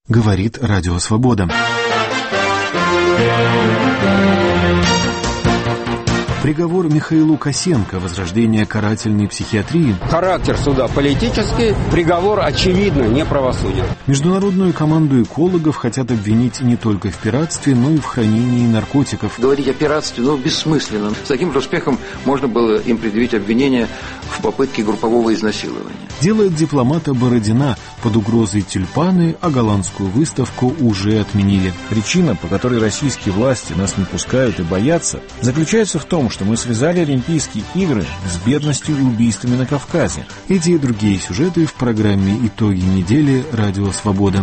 Говорит Радио Свобода. Приговор Михаилу Косенко, возрождение карательной психиатрии. Характер суда политический, приговор очевидно неправосуден. Международную команду экологов хотят обвинить не только в пиратстве, но и в хранении наркотиков. Говорить о пиратстве, бессмысленно. С таким же успехом можно было им предъявить обвинение в попытке группового изнасилования. Делает дипломата Бородина. Под угрозой тюльпаны, а голландскую выставку уже отменили. Причина, по которой российские власти нас не пускают и боятся, заключается в том, что мы связали Олимпийские игры с бедностью и убийствами на Кавказе. Эти и другие сюжеты в программе «Итоги недели» Радио Свобода.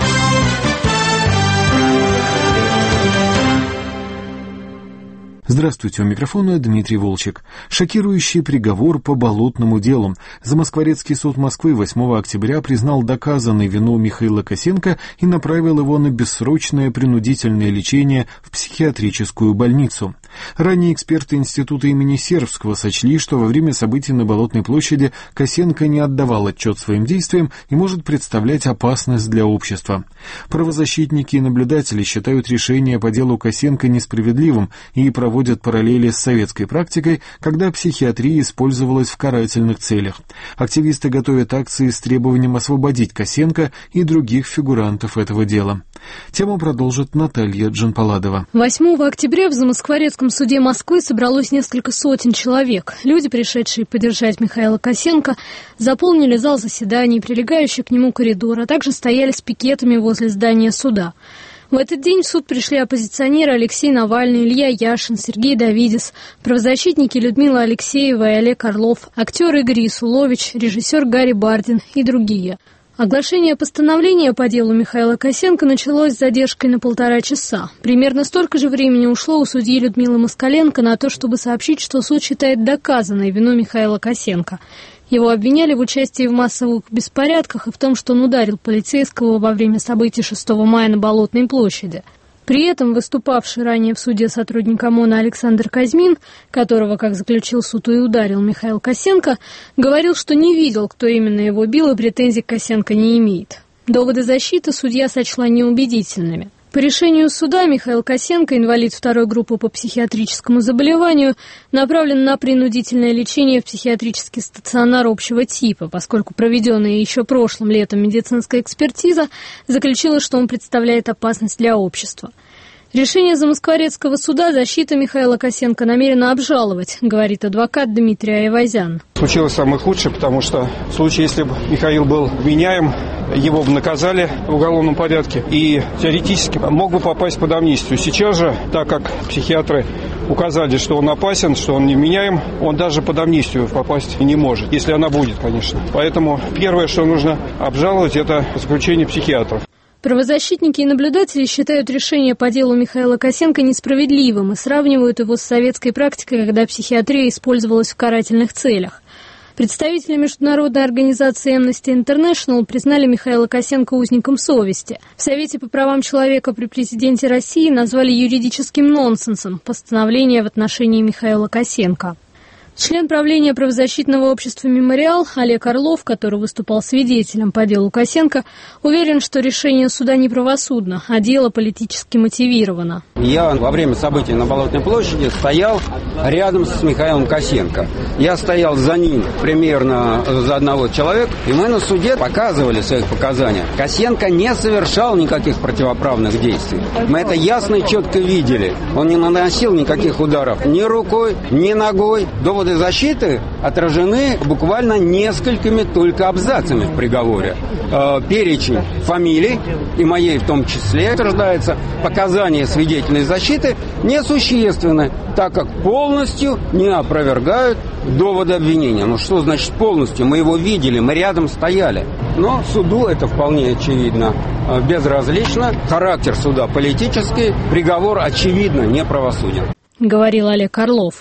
Здравствуйте, у микрофона Дмитрий Волчек. Шокирующий приговор по болотному делу. Замоскворецкий суд Москвы 8 октября признал доказанной вину Михаила Косенко и направил его на бессрочное принудительное лечение в психиатрическую больницу. Ранее эксперты института имени Сербского сочли, что во время событий на Болотной площади Косенко не отдавал отчет своим действиям и может представлять опасность для общества. Правозащитники и наблюдатели считают решение по делу Косенко несправедливым и проводят параллели с советской практикой, когда психиатрия использовалась в карательных целях. Активисты готовят акции с требованием освободить Косенко и других фигурантов этого дела. Тему продолжит Наталья Джанпаладова. 8 октября в Замоскворецком суде Москвы собралось несколько сотен человек. Люди, пришедшие поддержать Михаила Косенко, заполнили зал заседаний, прилегающий к нему коридор, а также стояли с пикетами возле здания суда. В этот день в суд пришли оппозиционеры Алексей Навальный, Илья Яшин, Сергей Давидис, правозащитники Людмила Алексеева и Олег Орлов, актер Игорь Ясулович, режиссер Гарри Бардин и другие. Оглашение постановления по делу Михаила Косенко началось с задержкой на 1,5 часа. Примерно столько же времени ушло у судьи Людмилы Москаленко на то, чтобы сообщить, что суд считает доказанной вину Михаила Косенко. Его обвиняли в участии в массовых беспорядках и в том, что он ударил полицейского во время событий 6 мая на Болотной площади. При этом выступавший ранее в суде сотрудник ОМОНа Александр Казьмин, которого, как заключил суд, и ударил Михаил Косенко, говорил, что не видел, кто именно его бил, и претензий к Косенко не имеет. Доводы защиты судья сочла неубедительными. По решению суда Михаил Косенко, инвалид 2-й группы по психиатрическому заболеванию, направлен на принудительное лечение в психиатрический стационар общего типа, поскольку проведенная еще прошлым летом медицинская экспертиза заключила, что он представляет опасность для общества. Решение Замоскворецкого суда защита Михаила Косенко намерена обжаловать, говорит адвокат Дмитрий Айвазян. Случилось самое худшее, потому что в случае, если бы Михаил был вменяем, его бы наказали в уголовном порядке и теоретически мог бы попасть под амнистию. Сейчас же, так как психиатры указали, что он опасен, что он невменяем, он даже под амнистию попасть не может, если она будет, конечно. Поэтому первое, что нужно обжаловать, это заключение психиатров. Правозащитники и наблюдатели считают решение по делу Михаила Косенко несправедливым и сравнивают его с советской практикой, когда психиатрия использовалась в карательных целях. Представители международной организации Amnesty International признали Михаила Косенко узником совести. В Совете по правам человека при президенте России назвали юридическим нонсенсом постановление в отношении Михаила Косенко. Член правления правозащитного общества «Мемориал» Олег Орлов, который выступал свидетелем по делу Косенко, уверен, что решение суда неправосудно, а дело политически мотивировано. Я во время событий на Болотной площади стоял рядом с Михаилом Косенко. Я стоял за ним примерно за одного человека, и мы на суде показывали в своих показаниях. Косенко не совершал никаких противоправных действий. Мы это ясно и четко видели. Он не наносил никаких ударов ни рукой, ни ногой. Доводы защиты отражены буквально несколькими только абзацами в приговоре. Перечень фамилий, и моей в том числе, утверждается, показания свидетельной защиты несущественны, так как полностью не опровергают доводы обвинения. Ну что значит полностью? Мы его видели, мы рядом стояли. Но суду это вполне очевидно безразлично. Характер суда политический, приговор очевидно неправосуден. Говорил Олег Орлов.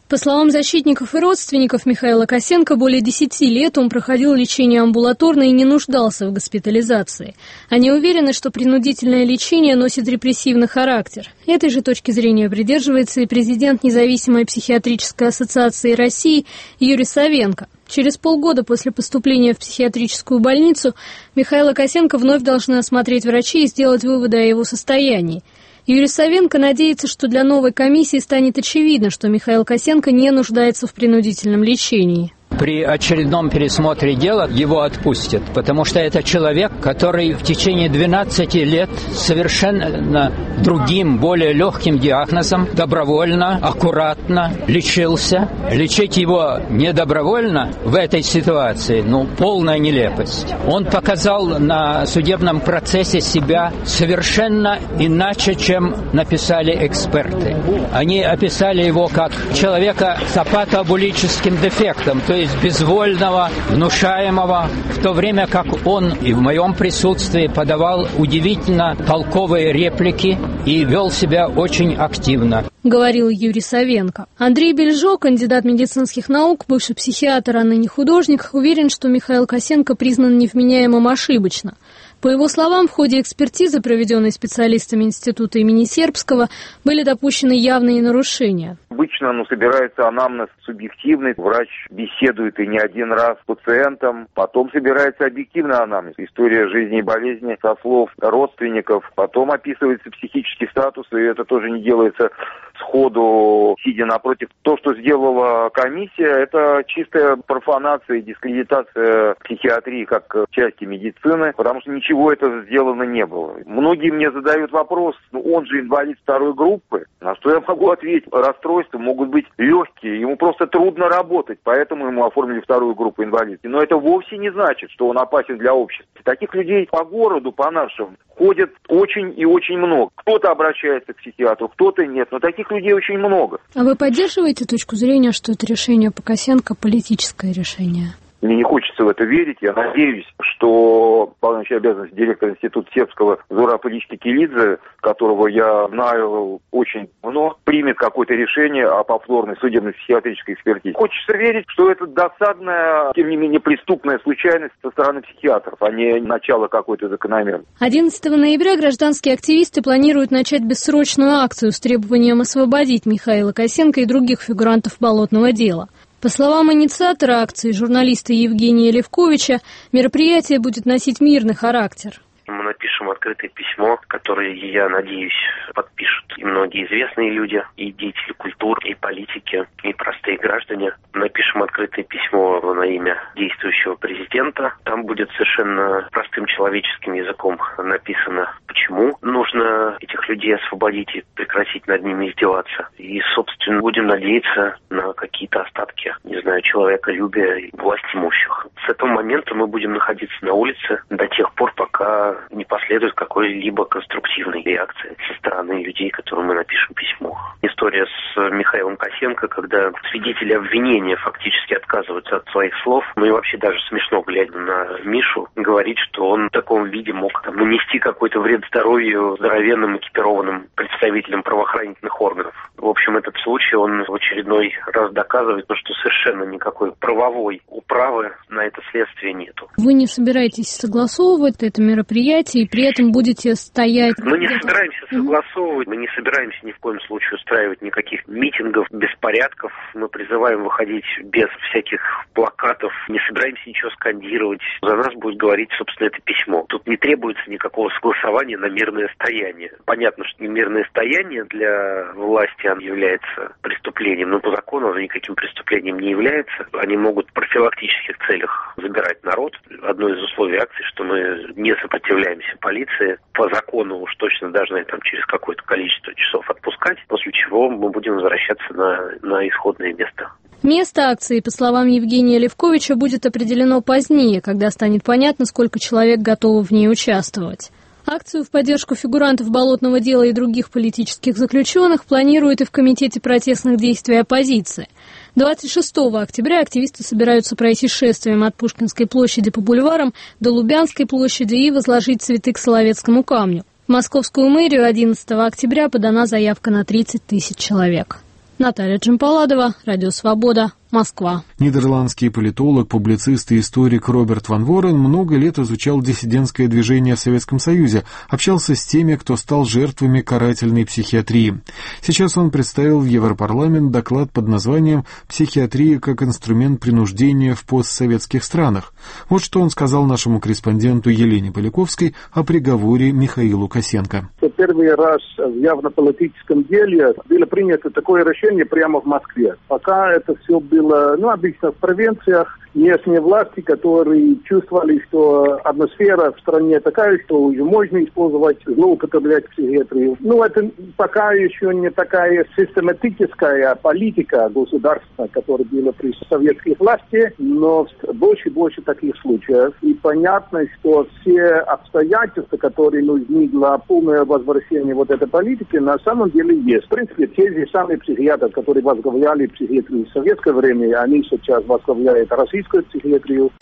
По словам защитников и родственников Михаила Косенко, более 10 лет он проходил лечение амбулаторно и не нуждался в госпитализации. Они уверены, что принудительное лечение носит репрессивный характер. Этой же точки зрения придерживается и президент Независимой психиатрической ассоциации России Юрий Савенко. Через полгода после поступления в психиатрическую больницу Михаила Косенко вновь должны осмотреть врачи и сделать выводы о его состоянии. Юрий Савенко надеется, что для новой комиссии станет очевидно, что Михаил Косенко не нуждается в принудительном лечении. При очередном пересмотре дела его отпустят, потому что это человек, который в течение 12 лет совершенно другим, более легким диагнозом добровольно, аккуратно лечился. Лечить его недобровольно в этой ситуации, полная нелепость. Он показал на судебном процессе себя совершенно иначе, чем написали эксперты. Они описали его как человека с апатоабулическим дефектом, то есть безвольного, внушаемого, в то время как он и в моем присутствии подавал удивительно толковые реплики и вел себя очень активно. Говорил Юрий Савенко. Андрей Бельжо, кандидат медицинских наук, бывший психиатр, а ныне художник, уверен, что Михаил Косенко признан невменяемым ошибочно. По его словам, в ходе экспертизы, проведенной специалистами института имени Сербского, были допущены явные нарушения. Обычно собирается анамнез субъективный, врач беседует и не один раз с пациентом, потом собирается объективный анамнез, история жизни и болезни со слов родственников, потом описывается психический статус, и это тоже не делается сходу, сидя напротив. То, что сделала комиссия, это чистая профанация и дискредитация психиатрии как части медицины, потому что ничего этого сделано не было. Многие мне задают вопрос, он же инвалид второй группы, на что я могу ответить, расстройства могут быть легкие, ему просто трудно работать, поэтому ему оформили вторую группу инвалидности. Но это вовсе не значит, что он опасен для общества. Таких людей по городу, по нашему, ходят очень и очень много. Кто-то обращается к психиатру, кто-то нет, но таких людей очень много. А вы поддерживаете точку зрения, что это решение по Косенко политическое решение? Мне не хочется в это верить. Я надеюсь, что исполняющий обязанности директора института Сербского Зураб Ильич Кекелидзе, которого я знаю очень давно, примет какое-то решение о повторной судебной психиатрической экспертизе. Хочется верить, что это досадная, тем не менее, преступная случайность со стороны психиатров, а не начало какой-то закономерности. 11 ноября гражданские активисты планируют начать бессрочную акцию с требованием освободить Михаила Косенко и других фигурантов болотного дела. По словам инициатора акции, журналиста Евгения Левковича, мероприятие будет носить мирный характер. Мы напишем открытое письмо, которое, я надеюсь, подпишут и многие известные люди, и деятели культуры, и политики, и простые граждане. Напишем открытое письмо на имя действующего президента. Там будет совершенно простым человеческим языком написано, почему нужно этих людей освободить и прекратить над ними издеваться. И, собственно, будем надеяться на какие-то остатки, человеколюбия и властимущих. С этого момента мы будем находиться на улице до тех пор, пока не последует какой-либо конструктивной реакции со стороны людей, которым мы напишем письмо. История с Михаилом Косенко, когда свидетели обвинения фактически отказываются от своих слов. Ну и вообще даже смешно, глядя на Мишу, говорить, что он в таком виде мог нанести какой-то вред здоровью здоровенным экипированным представителям правоохранительных органов. В общем, этот случай, он в очередной раз доказывает, что совершенно никакой правовой управы на это следствие нету. Вы не собираетесь согласовывать это мероприятие и при этом будете стоять? Мы не собираемся согласовывать, мы не собираемся ни в коем случае устраивать никаких митингов, беспорядков. Мы призываем выходить без всяких плакатов, не собираемся ничего скандировать. За нас будет говорить, собственно, это письмо. Тут не требуется никакого согласования на мирное стояние. Понятно, что мирное стояние для власти является преступлением, но по закону оно никаким преступлением не является. Они могут в профилактических целях забирать народ. Одно из условий акции, что мы не сопротивляемся полиции. По закону уж точно должны через какое-то количество часов отпускать, после чего мы будем возвращаться на исходное место. Место акции, по словам Евгения Левковича, будет определено позднее, когда станет понятно, сколько человек готово в ней участвовать. Акцию в поддержку фигурантов болотного дела и других политических заключенных планируют и в Комитете протестных действий оппозиции. 26 октября активисты собираются пройти шествием от Пушкинской площади по бульварам до Лубянской площади и возложить цветы к Соловецкому камню. В Московскую мэрию 11 октября подана заявка на 30 тысяч человек. Наталья Джампаладова, Радио Свобода, Москва. Нидерландский политолог, публицист и историк Роберт ван Ворен много лет изучал диссидентское движение в Советском Союзе, общался с теми, кто стал жертвами карательной психиатрии. Сейчас он представил в Европарламент доклад под названием «Психиатрия как инструмент принуждения в постсоветских странах». Вот что он сказал нашему корреспонденту Елене Поляковской о приговоре Михаилу Косенко. Первый раз в явно-политическом деле было принято такое решение прямо в Москве. Пока это все было, обычно в провинциях, местные власти, которые чувствовали, что атмосфера в стране такая, что уже можно использовать, злоупотреблять психиатрию. Это пока еще не такая систематическая политика государства, которая была при советской власти, но больше и больше таких случаев. И понятно, что все обстоятельства, которые нужны для полного возвращения вот этой политики, на самом деле есть. В принципе, те же самые психиатры, которые возглавляли психиатрию в советское время, они сейчас возглавляют российскую психиатрию.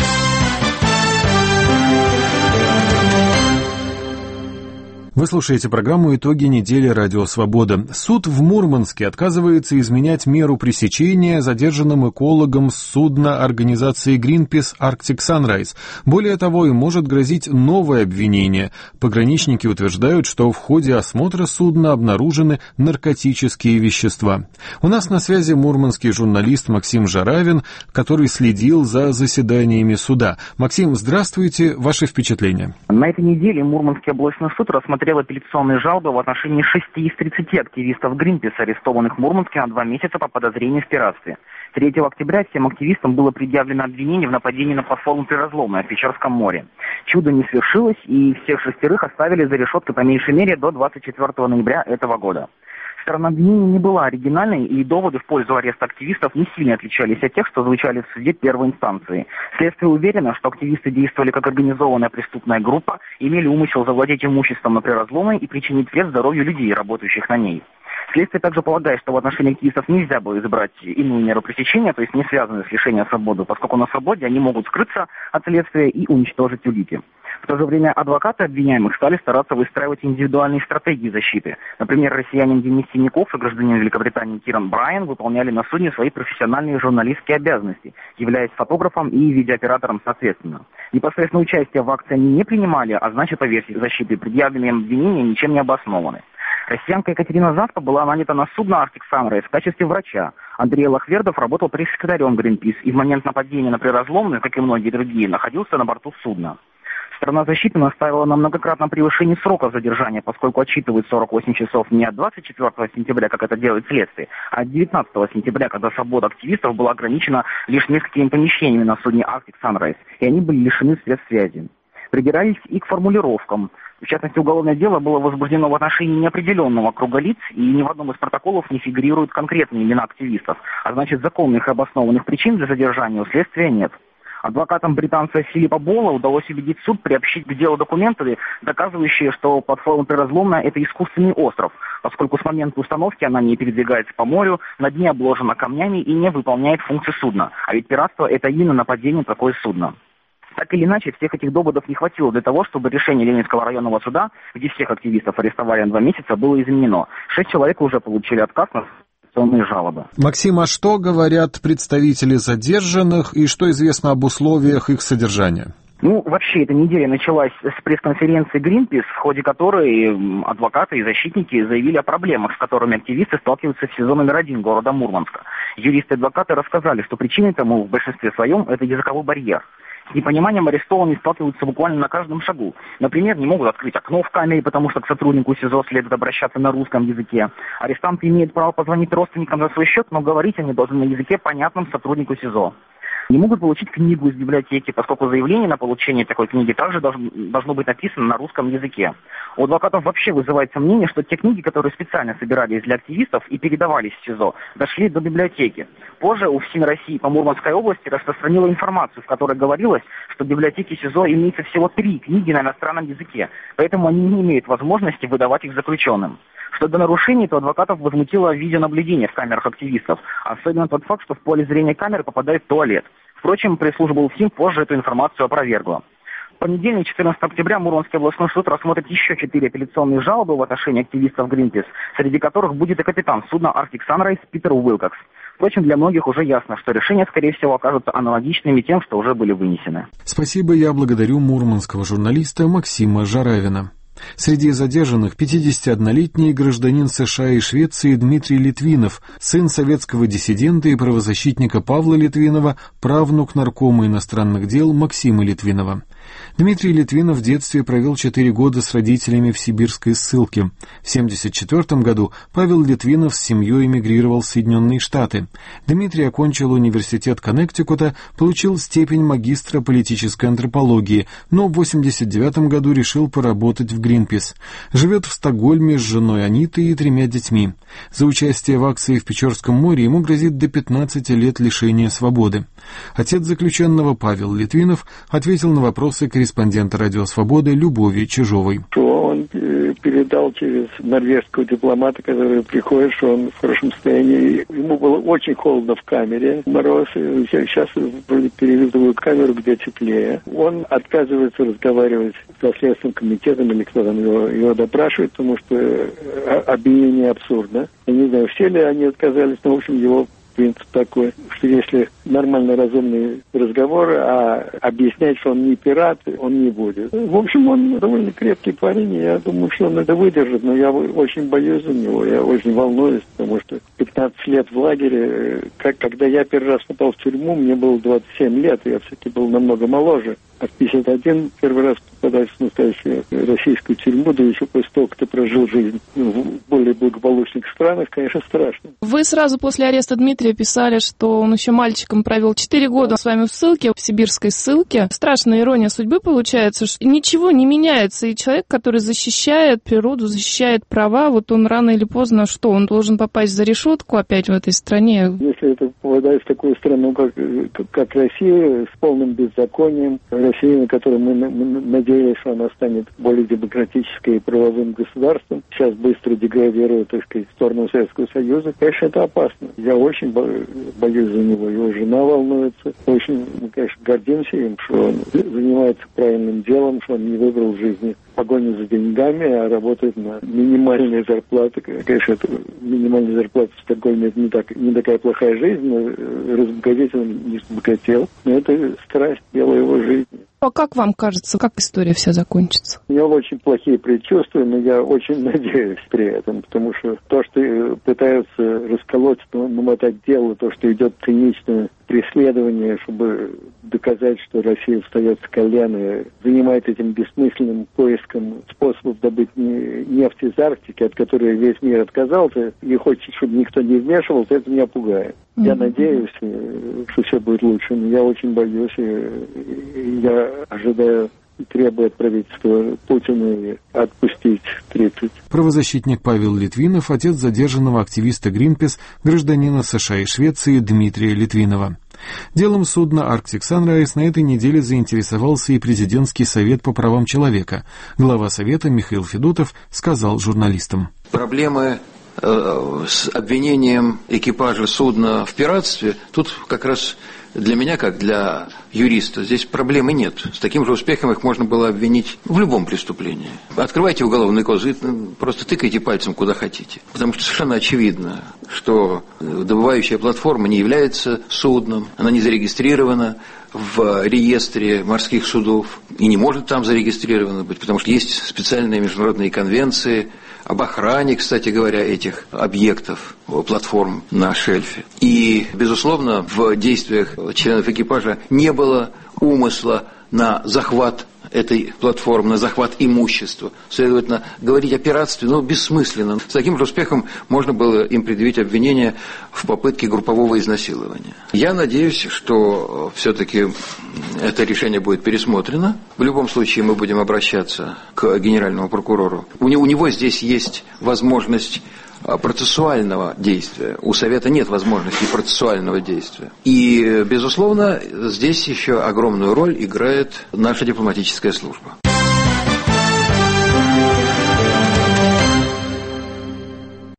Вы слушаете программу «Итоги недели. Радио Свобода». Суд в Мурманске отказывается изменять меру пресечения задержанным экологам с судна организации Greenpeace Arctic Sunrise. Более того, им может грозить новое обвинение. Пограничники утверждают, что в ходе осмотра судна обнаружены наркотические вещества. У нас на связи мурманский журналист Максим Жаравин, который следил за заседаниями суда. Максим, здравствуйте. Ваши впечатления? На этой неделе Мурманский областной суд рассмотрел апелляционные жалобы в отношении 6 из 30 активистов Greenpeace, арестованных в Мурманске на 2 месяца по подозрению в пиратстве. 3 октября всем активистам было предъявлено обвинение в нападении на платформу «Приразломная» в Печорском море. Чудо не свершилось, и всех 6 оставили за решеткой по меньшей мере до 24 ноября этого года. Сторона обвинения не была оригинальной, и доводы в пользу ареста активистов не сильно отличались от тех, что звучали в суде первой инстанции. Следствие уверено, что активисты действовали как организованная преступная группа, имели умысел завладеть имуществом на Приразломной и причинить вред здоровью людей, работающих на ней. Следствие также полагает, что в отношении активистов нельзя было избрать иную меру пресечения, то есть не связанную с лишением свободы, поскольку на свободе они могут скрыться от следствия и уничтожить улики. В то же время адвокаты обвиняемых стали стараться выстраивать индивидуальные стратегии защиты. Например, россиянин Денис Синяков и гражданин Великобритании Киран Брайан выполняли на судне свои профессиональные журналистские обязанности, являясь фотографом и видеооператором соответственно. Непосредственно участие в акции они не принимали, а значит, по версии защиты, предъявленные им обвинения ничем не обоснованы. Россиянка Екатерина Заспа была нанята на судно Arctic Sunrise в качестве врача. Андрей Лохвердов работал пресс-секретарем Greenpeace и в момент нападения на Приразломную, как и многие другие, находился на борту судна. Сторона защиты настаивала на многократном превышении сроков задержания, поскольку отсчитывает 48 часов не от 24 сентября, как это делает следствие, а от 19 сентября, когда свобода активистов была ограничена лишь несколькими помещениями на судне Arctic Sunrise, и они были лишены средств связи. Придирались и к формулировкам. В частности, уголовное дело было возбуждено в отношении неопределенного круга лиц, и ни в одном из протоколов не фигурируют конкретные имена активистов, а значит, законных и обоснованных причин для задержания у следствия нет. Адвокатам британца Филиппа Болла удалось убедить суд приобщить к делу документы, доказывающие, что платформа Приразломная – это искусственный остров, поскольку с момента установки она не передвигается по морю, на дне обложена камнями и не выполняет функции судна. А ведь пиратство – это именно нападение на такое судно. Так или иначе, всех этих доводов не хватило для того, чтобы решение Ленинского районного суда, где всех активистов арестовали на 2 месяца, было изменено. 6 человек уже получили отказ на жалобы. Максим, а что говорят представители задержанных и что известно об условиях их содержания? Вообще, эта неделя началась с пресс-конференции Greenpeace, в ходе которой адвокаты и защитники заявили о проблемах, с которыми активисты сталкиваются в СИЗО номер 1 города Мурманска. Юристы и адвокаты рассказали, что причиной тому в большинстве своем это языковой барьер. С непониманием арестованные сталкиваются буквально на каждом шагу. Например, не могут открыть окно в камере, потому что к сотруднику СИЗО следует обращаться на русском языке. Арестанты имеют право позвонить родственникам за свой счет, но говорить они должны на языке, понятном сотруднику СИЗО. Не могут получить книгу из библиотеки, поскольку заявление на получение такой книги также должно быть написано на русском языке. У адвокатов вообще вызывает сомнение, что те книги, которые специально собирались для активистов и передавались в СИЗО, дошли до библиотеки. Позже УФСИН России по Мурманской области распространила информацию, в которой говорилось, что в библиотеке СИЗО имеется всего 3 книги на иностранном языке, поэтому они не имеют возможности выдавать их заключенным. Что до нарушений, то адвокатов возмутило видеонаблюдение в камерах активистов, особенно тот факт, что в поле зрения камеры попадает туалет. Впрочем, пресс-служба УФСИН позже эту информацию опровергла. В понедельник, 14 октября, Мурманский областной суд рассмотрит еще 4 апелляционные жалобы в отношении активистов Greenpeace, среди которых будет и капитан судна Arctic Sunrise Питер Уилкокс. Впрочем, для многих уже ясно, что решения, скорее всего, окажутся аналогичными тем, что уже были вынесены. Спасибо, я благодарю мурманского журналиста Максима Жаравина. Среди задержанных 51-летний гражданин США и Швеции Дмитрий Литвинов, сын советского диссидента и правозащитника Павла Литвинова, правнук наркома иностранных дел Максима Литвинова. Дмитрий Литвинов в детстве провел 4 года с родителями в сибирской ссылке. В 1974 году Павел Литвинов с семьей эмигрировал в Соединенные Штаты. Дмитрий окончил университет Коннектикута, получил степень магистра политической антропологии, но в 1989 году решил поработать в Greenpeace. Живет в Стокгольме с женой Анитой и 3 детьми. За участие в акции в Печорском море ему грозит до 15 лет лишения свободы. Отец заключенного Павел Литвинов ответил на вопросы корреспондента «Радио Свободы» Любови Чижовой. Он передал через норвежского дипломата, который приходит, что он в хорошем состоянии. Ему было очень холодно в камере, мороз. Сейчас вроде перевели в камеру, где теплее. Он отказывается разговаривать со Следственным комитетом или кто там его допрашивает, потому что обвинение абсурдно. Я не знаю, все ли они отказались, но, в общем, его принцип такой, что если нормальный, разумный разговор, а объяснять, что он не пират, он не будет. В общем, он довольно крепкий парень, и я думаю, что он это выдержит, но я очень боюсь за него, я очень волнуюсь, потому что 15 лет в лагере, когда я первый раз попал в тюрьму, мне было 27 лет, и я все-таки был намного моложе. А в 51 первый раз попадать в настоящую российскую тюрьму, да еще после того, как ты прожил жизнь в более благополучных странах, конечно, страшно. Вы сразу после ареста Дмитрия писали, что он еще мальчиком провел 4 года с вами в ссылке, в сибирской ссылке. Страшная ирония судьбы получается, что ничего не меняется, и человек, который защищает природу, защищает права, вот он рано или поздно, что он должен попасть за решетку опять в этой стране? Если это попадает в такую страну, как Россия, с полным беззаконием, Россия, на которую мы надеялись, что она станет более демократической и правовым государством, сейчас быстро деградирует, так сказать, в сторону Советского Союза, конечно, это опасно. Я очень боюсь за него, его жена волнуется. Очень, мы, конечно, гордимся им, что он занимается правильным делом, что он не выбрал в жизни погоню за деньгами, а работает на минимальные зарплаты. Конечно, это минимальная зарплата в Стокгольме — это не такая плохая жизнь, но разбогатеть он не разбогател. Но это страсть, дело его жизни. А как вам кажется, как история вся закончится? У меня очень плохие предчувствия, но я очень надеюсь при этом, потому что то, что пытаются расколоть, намотать дело, то, что идет циничное преследование, чтобы доказать, что Россия встает с колен и занимает этим бессмысленным поиском способов добыть нефть из Арктики, от которой весь мир отказался, и хочет, чтобы никто не вмешивался, это меня пугает. Я надеюсь, что все будет лучше, но я очень боюсь, и я ожидаю и требую от правительства Путина отпустить 30. Правозащитник Павел Литвинов, отец задержанного активиста Greenpeace, гражданина США и Швеции Дмитрия Литвинова. Делом судна Arctic Sunrise на этой неделе заинтересовался и президентский совет по правам человека. Глава совета Михаил Федотов сказал журналистам. Проблемы с обвинением экипажа судна в пиратстве, тут как раз для меня, как для юриста, здесь проблемы нет. С таким же успехом их можно было обвинить в любом преступлении. Открывайте уголовный кодекс, просто тыкайте пальцем куда хотите. Потому что совершенно очевидно, что добывающая платформа не является судном, она не зарегистрирована в реестре морских судов и не может там зарегистрирована быть, потому что есть специальные международные конвенции об охране, кстати говоря, этих объектов, платформ на шельфе. И, безусловно, в действиях членов экипажа не было умысла на захват этой платформы, на захват имущества. Следовательно, говорить о пиратстве, бессмысленно. С таким же успехом можно было им предъявить обвинение в попытке группового изнасилования. Я надеюсь, что все-таки это решение будет пересмотрено. В любом случае мы будем обращаться к генеральному прокурору. У него здесь есть возможность процессуального действия. У Совета нет возможности процессуального действия. И, безусловно, здесь еще огромную роль играет наша дипломатическая служба.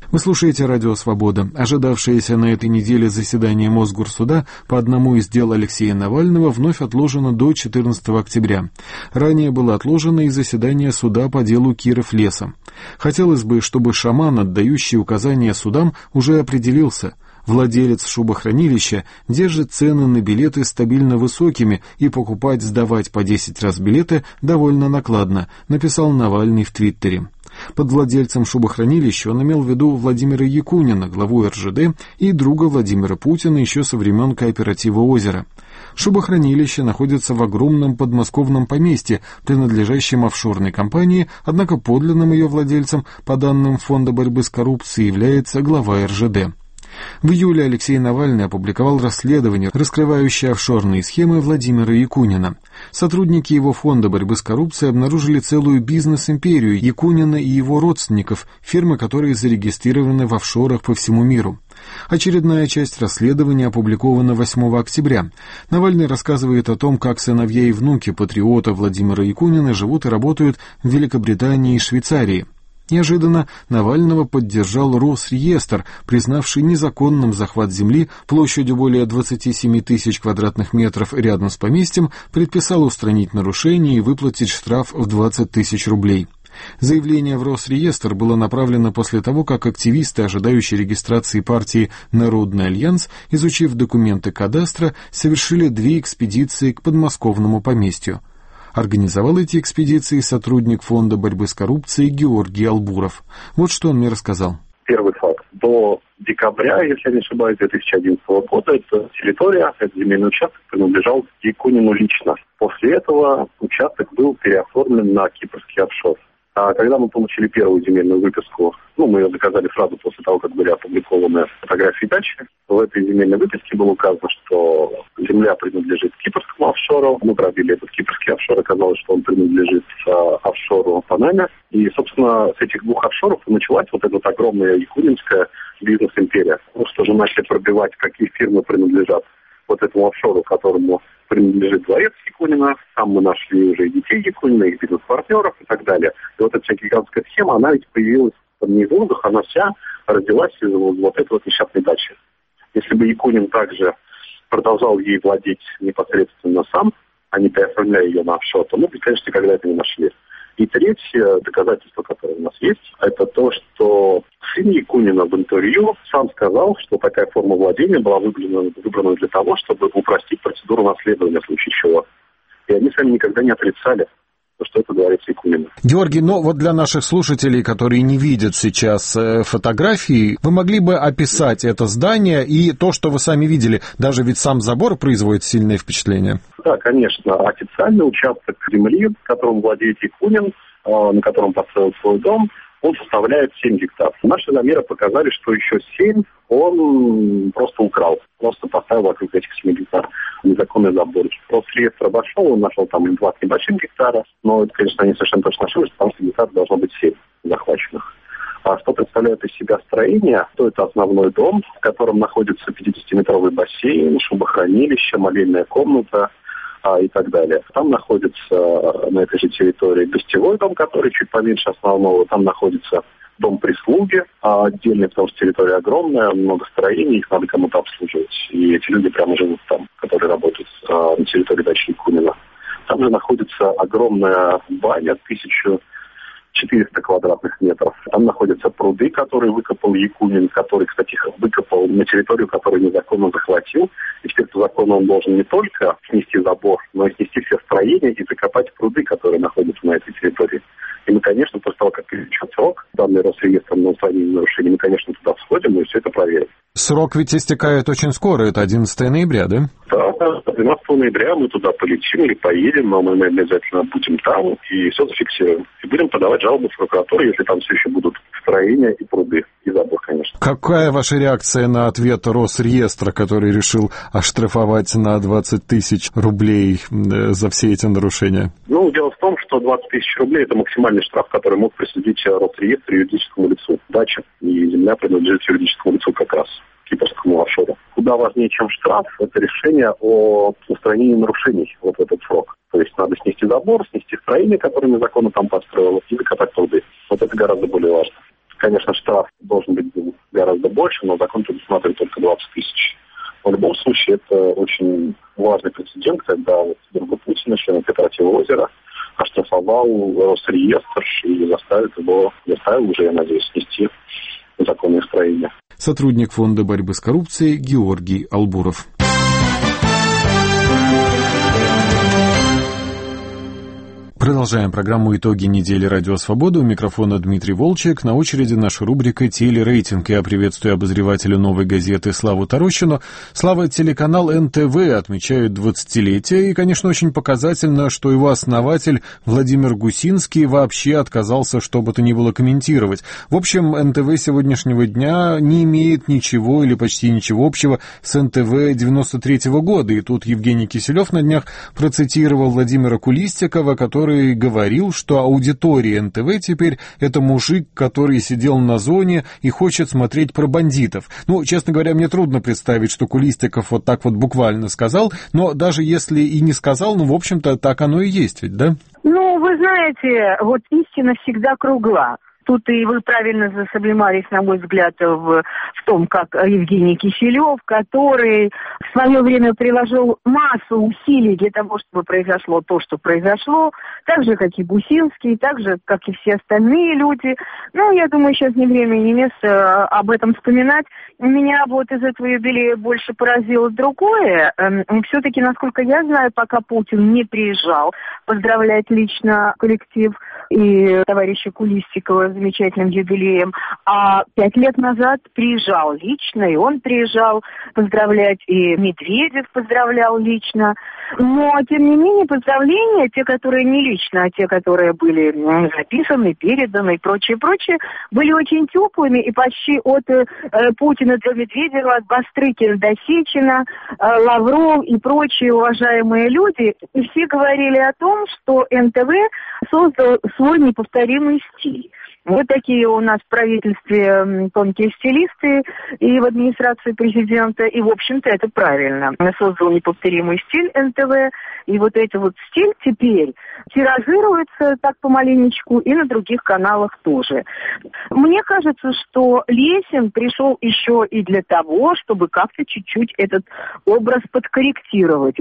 Вы слушаете «Радио Свобода». Ожидавшееся на этой неделе заседание Мосгорсуда по одному из дел Алексея Навального вновь отложено до 14 октября. Ранее было отложено и заседание суда по делу Киров-Леса. Хотелось бы, чтобы шаман, отдающий указания судам, уже определился. Владелец шубохранилища держит цены на билеты стабильно высокими, и покупать-сдавать по 10 раз билеты довольно накладно, написал Навальный в Твиттере. Под владельцем шубохранилища он имел в виду Владимира Якунина, главу РЖД, и друга Владимира Путина еще со времен кооператива «Озеро». Шубохранилище находится в огромном подмосковном поместье, принадлежащем офшорной компании, однако подлинным ее владельцем, по данным Фонда борьбы с коррупцией, является глава РЖД. В июле Алексей Навальный опубликовал расследование, раскрывающее офшорные схемы Владимира Якунина. Сотрудники его фонда борьбы с коррупцией обнаружили целую бизнес-империю Якунина и его родственников, фирмы, которые зарегистрированы в офшорах по всему миру. Очередная часть расследования опубликована 8 октября. Навальный рассказывает о том, как сыновья и внуки патриота Владимира Якунина живут и работают в Великобритании и Швейцарии. Неожиданно Навального поддержал Росреестр, признавший незаконным захват земли площадью более 27 тысяч квадратных метров рядом с поместьем, предписал устранить нарушение и выплатить штраф в 20 тысяч рублей. Заявление в Росреестр было направлено после того, как активисты, ожидающие регистрации партии «Народный альянс», изучив документы кадастра, совершили 2 экспедиции к подмосковному поместью. Организовал эти экспедиции сотрудник Фонда борьбы с коррупцией Георгий Албуров. Вот что он мне рассказал. Первый факт. До декабря, если я не ошибаюсь, 2011 года, эта территория, этот земельный участок принадлежал Якунину лично. После этого участок был переоформлен на кипрский офшор. А когда мы получили первую земельную выписку, мы ее заказали сразу после того, как были опубликованы фотографии дачи, в этой земельной выписке было указано, что земля принадлежит кипрскому офшору. Мы пробили этот кипрский офшор, оказалось, что он принадлежит офшору Панаме. И, собственно, с этих 2 офшоров началась вот эта огромная якунинская бизнес-империя. Что же начали пробивать, какие фирмы принадлежат вот этому офшору, которому принадлежит дворец Якунина. Там мы нашли уже и детей Якунина, и бизнес-партнеров и так далее. И вот эта вся гигантская схема, она ведь появилась не из воздуха, она вся родилась из вот этой вот несчастной дачи. Если бы Якунин также продолжал ей владеть непосредственно сам, а не переоформляя ее на офшор, то мы бы, конечно, никогда это не нашли. И третье доказательство, которое у нас есть, это то, что сын Якунина в интервью сам сказал, что такая форма владения была выбрана для того, чтобы упростить процедуру наследования в случае чего. И они сами никогда не отрицали, что это дворец Якунина. Георгий, вот для наших слушателей, которые не видят сейчас фотографии, вы могли бы описать это здание и то, что вы сами видели? Даже ведь сам забор производит сильное впечатление. Да, конечно. Официальный участок земли, которым владеет Якунин, на котором построил свой дом, он составляет 7 гектаров. Наши замеры показали, что еще 7 он просто украл. Просто поставил вокруг этих 7 гектаров незаконный забор. Росреестр обошел, он нашел там 2 с небольшим гектара, но это, конечно, они совершенно точно ошиблись, потому что гектаров должно быть 7 захваченных. А что представляет из себя строение? То это основной дом, в котором находится 50-метровый бассейн, шубохранилище, молельная комната и так далее. Там находится на этой же территории гостевой дом, который чуть поменьше основного. Там находится дом прислуги, отдельный, потому что территория огромная, много строений, их надо кому-то обслуживать. И эти люди прямо живут там, которые работают на территории дачи Якунина. Там же находится огромная баня, 1400 квадратных метров. Там находятся пруды, которые выкопал Якунин, который, кстати, выкопал на территорию, которую незаконно захватил. И теперь по закону он должен не только снести забор, но и снести все строения и закопать пруды, которые находятся на этой территории. И мы, конечно, после того, как истечет срок, данный Росреестром на устранение нарушений, мы, конечно, туда сходим и все это проверим. Срок ведь истекает очень скоро, это 11 ноября, да? Да, 12 ноября мы туда полетим или поедем, но мы обязательно будем там и все зафиксируем. И будем подавать жалобы в прокуратуру, если там все еще будут строения и пруды, и забор, конечно. Какая ваша реакция на ответ Росреестра, который решил оштрафовать на 20 тысяч рублей за все эти нарушения? Дело в том, что 20 тысяч рублей – это максимальный штраф, который мог присудить Росреестр юридическому лицу. Дача и земля принадлежит юридическому лицу как раз, кипрскому офшору. Куда важнее, чем штраф, это решение о устранении нарушений вот в этот срок. То есть надо снести забор, снести строение, которое незаконно там построило, и закопать пруды. Вот это гораздо более важно. Конечно, штраф должен быть больше, но закон предусматривает только 20 тысяч. В любом случае, это очень важный прецедент, когда вот друга Путина, члена кооператива «Озеро», оштрафовал Росреестр и заставил уже, я надеюсь, снести законные строения. Сотрудник Фонда борьбы с коррупцией Георгий Албуров. Продолжаем программу «Итоги недели Радио Свобода». У микрофона Дмитрий Волчек. На очереди наша рубрика «Телерейтинг». Я приветствую обозревателя «Новой газеты» Славу Тарощину. Слава, телеканал НТВ отмечает 20-летие. И, конечно, очень показательно, что его основатель Владимир Гусинский вообще отказался что бы то ни было комментировать. В общем, НТВ сегодняшнего дня не имеет ничего или почти ничего общего с НТВ 93-го года. И тут Евгений Киселев на днях процитировал Владимира Кулистикова, который говорил, что аудитория НТВ теперь это мужик, который сидел на зоне и хочет смотреть про бандитов. Ну, честно говоря, мне трудно представить, что Кулистиков вот так вот буквально сказал, но даже если и не сказал, ну, в общем-то, так оно и есть ведь, да? Ну, вы знаете, вот истина всегда кругла. Тут и вы правильно засублимались, на мой взгляд, в том, как Евгений Киселев, который в свое время приложил массу усилий для того, чтобы произошло то, что произошло, так же, как и Гусинский, так же, как и все остальные люди. Ну, я думаю, сейчас не время и не место об этом вспоминать. Меня вот из этого юбилея больше поразило другое. Все-таки, насколько я знаю, пока Путин не приезжал поздравлять лично коллектив и товарища Кулистикова с замечательным юбилеем, а 5 лет назад приезжал лично, и он приезжал поздравлять, и Медведев поздравлял лично. Но, тем не менее, поздравления, те, которые не лично, а те, которые были записаны, переданы и прочее, были очень теплыми, и почти от Путина до Медведева, от Бастрыкина до Сечина, Лавров и прочие уважаемые люди, и все говорили о том, что НТВ создал свой неповторимый стиль. Вот такие у нас в правительстве тонкие стилисты и в администрации президента, и, в общем-то, это правильно. Создал неповторимый стиль НТВ, и вот этот вот стиль теперь тиражируется так помаленечку и на других каналах тоже. Мне кажется, что Лесин пришел еще и для того, чтобы как-то чуть-чуть этот образ подкорректировать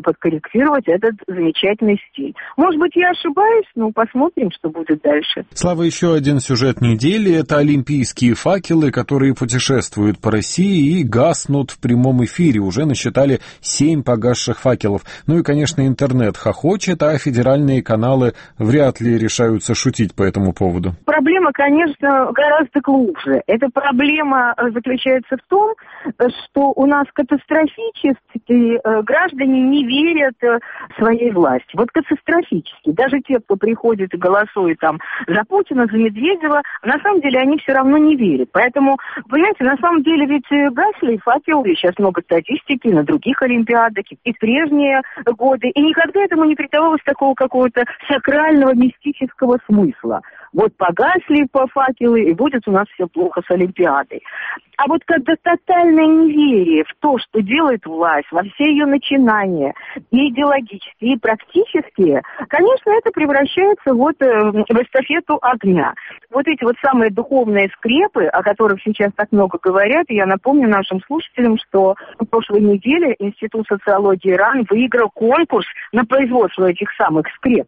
этот замечательный стиль. Может быть, я ошибаюсь, но посмотрим, что будет дальше. Слава, еще один сюжет недели – это олимпийские факелы, которые путешествуют по России и гаснут в прямом эфире. Уже насчитали 7 погасших факелов. Ну и, конечно, интернет хохочет, а федеральные каналы вряд ли решаются шутить по этому поводу. Проблема, конечно, гораздо глубже. Эта проблема заключается в том, что у нас катастрофически граждане не верят своей власти. Вот катастрофически. Даже те, кто приходит и голосует там за Путина, за Медведева, на самом деле они все равно не верят. Поэтому, понимаете, на самом деле ведь гасли факелы, сейчас много статистики на других олимпиадах и в прежние годы, и никогда этому не придавалось такого какого-то сакрального, мистического смысла. Вот погасли по факелы, и будет у нас все плохо с Олимпиадой. А вот когда тотальное неверие в то, что делает власть, во все ее начинания, и идеологические, и практические, конечно, это превращается вот в эстафету огня. Вот эти вот самые духовные скрепы, о которых сейчас так много говорят, и я напомню нашим слушателям, что в прошлой неделе Институт социологии РАН выиграл конкурс на производство этих самых скреп.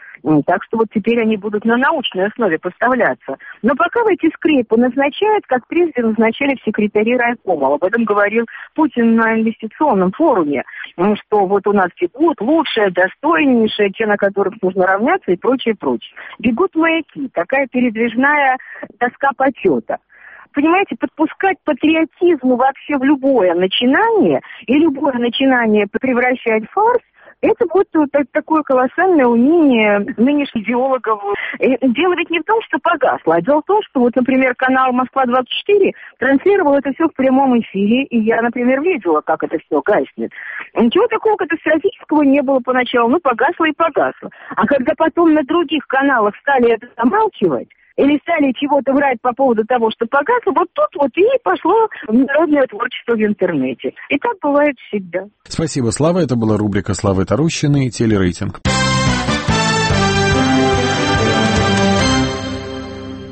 Так что вот теперь они будут на научной основе поставляться. Но пока в эти скрепы назначают, как прежде назначали в секретари райкома. Об этом говорил Путин на инвестиционном форуме, что вот у нас бегут лучшие, достойнейшие, те, на которых нужно равняться и прочее. Бегут маяки, такая передвижная доска почета. Понимаете, подпускать патриотизму вообще в любое начинание, и любое начинание превращать в фарс, это вот такое колоссальное умение нынешних идеологов. Дело ведь не в том, что погасло, а дело в том, что вот, например, канал «Москва-24» транслировал это все в прямом эфире, и я, например, видела, как это все гаснет. Ничего такого катастрофического не было поначалу, погасло и погасло. А когда потом на других каналах стали это замалчивать, или стали чего-то врать по поводу того, что погасло, вот тут вот и пошло народное творчество в интернете. И так бывает всегда. Спасибо, Слава. Это была рубрика Славы Тарущиной «Телерейтинг».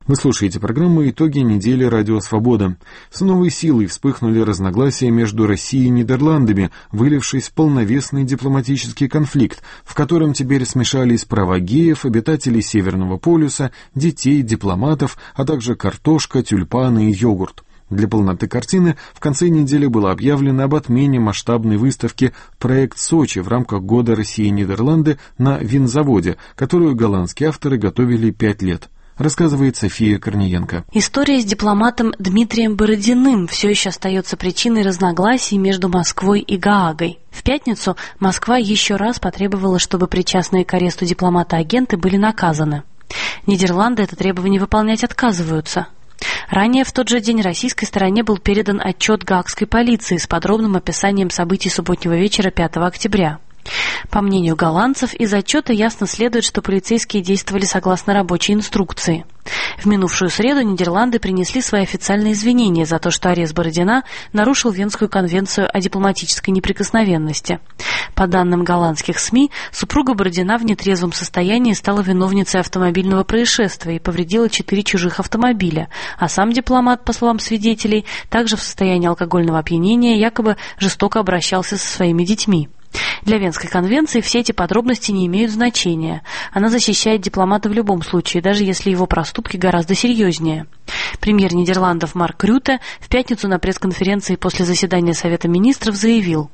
Вы слушаете программу «Итоги недели Радио Свобода». С новой силой вспыхнули разногласия между Россией и Нидерландами, вылившись в полновесный дипломатический конфликт, в котором теперь смешались права геев, обитателей Северного полюса, детей, дипломатов, а также картошка, тюльпаны и йогурт. Для полноты картины в конце недели было объявлено об отмене масштабной выставки «Проект Сочи» в рамках года России и Нидерланды на винзаводе, которую голландские авторы готовили 5 лет. Рассказывает София Корниенко. История с дипломатом Дмитрием Бородиным все еще остается причиной разногласий между Москвой и Гаагой. В пятницу Москва еще раз потребовала, чтобы причастные к аресту дипломата-агенты были наказаны. Нидерланды это требование выполнять отказываются. Ранее в тот же день российской стороне был передан отчет гаагской полиции с подробным описанием событий субботнего вечера 5 октября. По мнению голландцев, из отчета ясно следует, что полицейские действовали согласно рабочей инструкции. В минувшую среду Нидерланды принесли свои официальные извинения за то, что арест Бородина нарушил Венскую конвенцию о дипломатической неприкосновенности. По данным голландских СМИ, супруга Бородина в нетрезвом состоянии стала виновницей автомобильного происшествия и повредила 4 чужих автомобиля, а сам дипломат, по словам свидетелей, также в состоянии алкогольного опьянения якобы жестоко обращался со своими детьми. Для Венской конвенции все эти подробности не имеют значения. Она защищает дипломата в любом случае, даже если его проступки гораздо серьезнее. Премьер Нидерландов Марк Рюте в пятницу на пресс-конференции после заседания Совета министров заявил: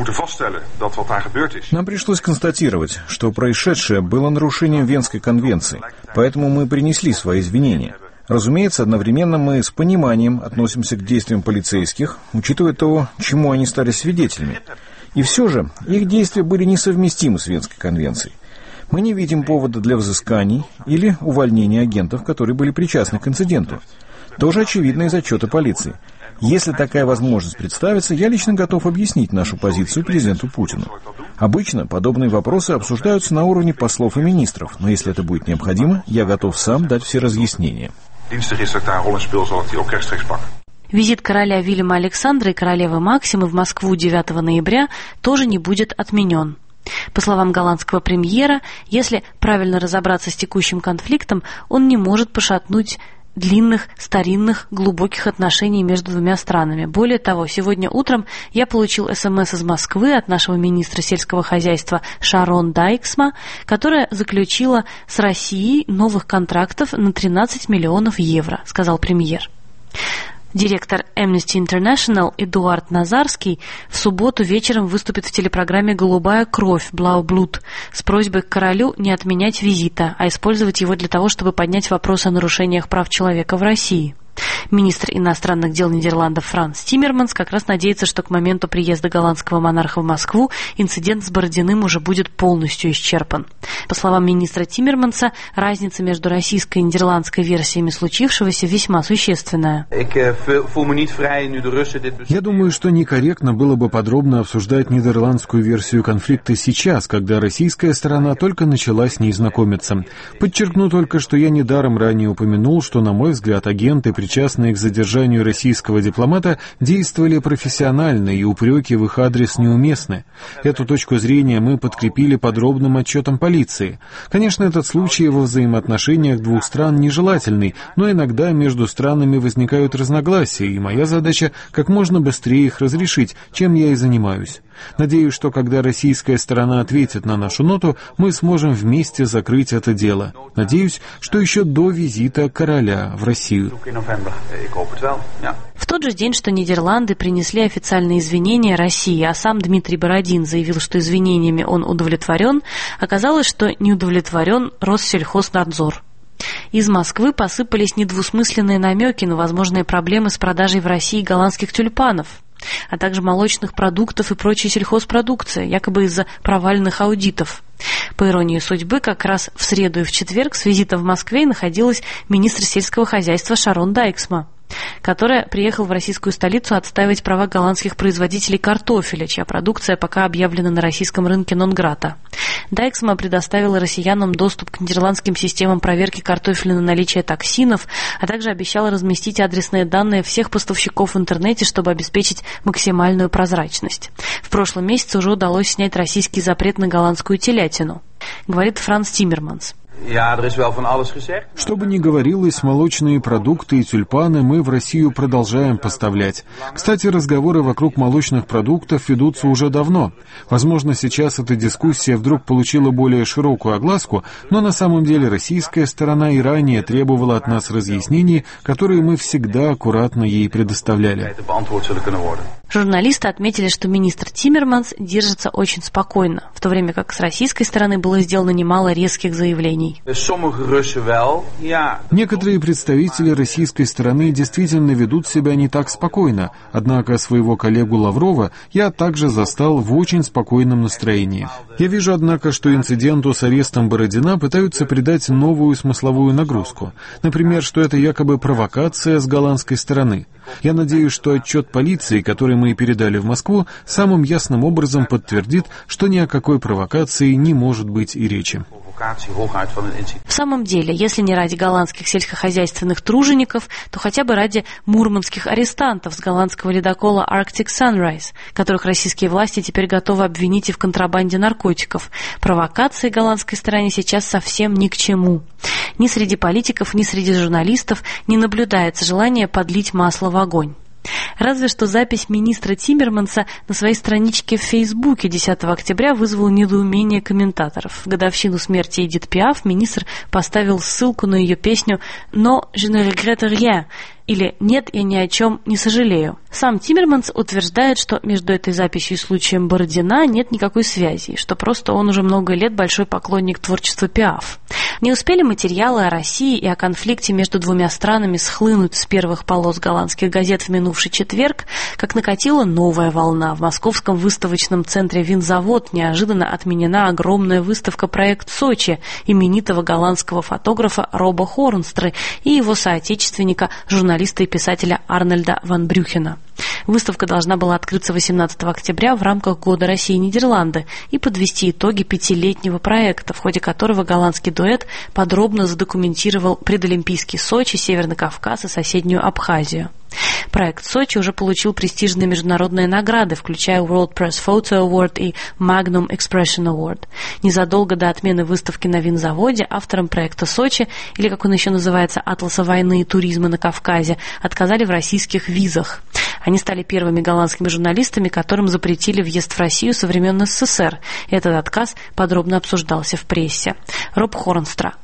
«Нам пришлось констатировать, что происшедшее было нарушением Венской конвенции, поэтому мы принесли свои извинения. Разумеется, одновременно мы с пониманием относимся к действиям полицейских, учитывая то, чему они стали свидетелями. И все же их действия были несовместимы с Венской конвенцией. Мы не видим повода для взысканий или увольнения агентов, которые были причастны к инциденту. Тоже очевидно из отчета полиции. Если такая возможность представится, я лично готов объяснить нашу позицию президенту Путину. Обычно подобные вопросы обсуждаются на уровне послов и министров, но если это будет необходимо, я готов сам дать все разъяснения». Визит короля Вильяма Александра и королевы Максимы в Москву 9 ноября тоже не будет отменен. По словам голландского премьера, если правильно разобраться с текущим конфликтом, он не может пошатнуть длинных, старинных, глубоких отношений между двумя странами. Более того, сегодня утром я получил СМС из Москвы от нашего министра сельского хозяйства Шарон Дайксма, которая заключила с Россией новых контрактов на 13 миллионов евро, сказал премьер. Директор Amnesty International Эдуард Назарский в субботу вечером выступит в телепрограмме «Голубая кровь» Blau Blut с просьбой к королю не отменять визита, а использовать его для того, чтобы поднять вопрос о нарушениях прав человека в России. Министр иностранных дел Нидерландов Франс Тиммерманс как раз надеется, что к моменту приезда голландского монарха в Москву инцидент с Бородиным уже будет полностью исчерпан. По словам министра Тиммерманса, разница между российской и нидерландской версиями случившегося весьма существенная. Я думаю, что некорректно было бы подробно обсуждать нидерландскую версию конфликта сейчас, когда российская сторона только начала с ней знакомиться. Подчеркну только, что я недаром ранее упомянул, что, на мой взгляд, агенты, причастные к задержанию российского дипломата, действовали профессионально, и упреки в их адрес неуместны. Эту точку зрения мы подкрепили подробным отчетом полиции. Конечно, этот случай во взаимоотношениях двух стран нежелательный, но иногда между странами возникают разногласия, и моя задача как можно быстрее их разрешить, чем я и занимаюсь. Надеюсь, что когда российская сторона ответит на нашу ноту, мы сможем вместе закрыть это дело. Надеюсь, что еще до визита короля в Россию. В тот же день, что Нидерланды принесли официальные извинения России, а сам Дмитрий Бородин заявил, что извинениями он удовлетворен, оказалось, что не удовлетворен Россельхознадзор. Из Москвы посыпались недвусмысленные намеки на возможные проблемы с продажей в России голландских тюльпанов, а также молочных продуктов и прочей сельхозпродукции, якобы из-за провальных аудитов. По иронии судьбы, как раз в среду и в четверг с визитом в Москве находилась министр сельского хозяйства Шарон Дайксма, которая приехала в российскую столицу отстаивать права голландских производителей картофеля, чья продукция пока объявлена на российском рынке нон-грата. Дайксма предоставила россиянам доступ к нидерландским системам проверки картофеля на наличие токсинов, а также обещала разместить адресные данные всех поставщиков в интернете, чтобы обеспечить максимальную прозрачность. В прошлом месяце уже удалось снять российский запрет на голландскую телятину, говорит Франс Тиммерманс. Что бы ни говорилось, молочные продукты и тюльпаны мы в Россию продолжаем поставлять. Кстати, разговоры вокруг молочных продуктов ведутся уже давно. Возможно, сейчас эта дискуссия вдруг получила более широкую огласку, но на самом деле российская сторона и ранее требовала от нас разъяснений, которые мы всегда аккуратно ей предоставляли. Журналисты отметили, что министр Тиммерманс держится очень спокойно, в то время как с российской стороны было сделано немало резких заявлений. Некоторые представители российской стороны действительно ведут себя не так спокойно, однако своего коллегу Лаврова я также застал в очень спокойном настроении. Я вижу, однако, что инциденту с арестом Бородина пытаются придать новую смысловую нагрузку. Например, что это якобы провокация с голландской стороны. Я надеюсь, что отчет полиции, который мы передали в Москву, самым ясным образом подтвердит, что ни о какой провокации не может быть и речи. В самом деле, если не ради голландских сельскохозяйственных тружеников, то хотя бы ради мурманских арестантов с голландского ледокола Arctic Sunrise, которых российские власти теперь готовы обвинить и в контрабанде наркотиков. Провокации голландской стороне сейчас совсем ни к чему. Ни среди политиков, ни среди журналистов не наблюдается желание подлить масло в огонь. Разве что запись министра Тиммерманса на своей страничке в Фейсбуке 10 октября вызвала недоумение комментаторов. В годовщину смерти Эдит Пиаф министр поставил ссылку на ее песню «Но je ne regrette rien» или «Нет, я ни о чем не сожалею». Сам Тиммерманс утверждает, что между этой записью и случаем Бородина нет никакой связи, что просто он уже много лет большой поклонник творчества Пиаф. Не успели материалы о России и о конфликте между двумя странами схлынуть с первых полос голландских газет в минувший четверг, как накатила новая волна. В московском выставочном центре «Винзавод» неожиданно отменена огромная выставка «Проект Сочи» именитого голландского фотографа Роба Хорнстры и его соотечественника, журналиста и писателя Арнольда ван Брюхена. Выставка должна была открыться 18 октября в рамках Года России-Нидерланды и подвести итоги 5-летнего проекта, в ходе которого голландский дуэт подробно задокументировал предолимпийский Сочи, Северный Кавказ и соседнюю Абхазию. Проект Сочи уже получил престижные международные награды, включая World Press Photo Award и Magnum Expression Award. Незадолго до отмены выставки на Винзаводе авторам проекта Сочи, или как он еще называется, «Атласа войны и туризма на Кавказе», отказали в российских визах. Они стали первыми голландскими журналистами, которым запретили въезд в Россию со времен СССР. Этот отказ подробно обсуждался в прессе. Роб Хорнстра.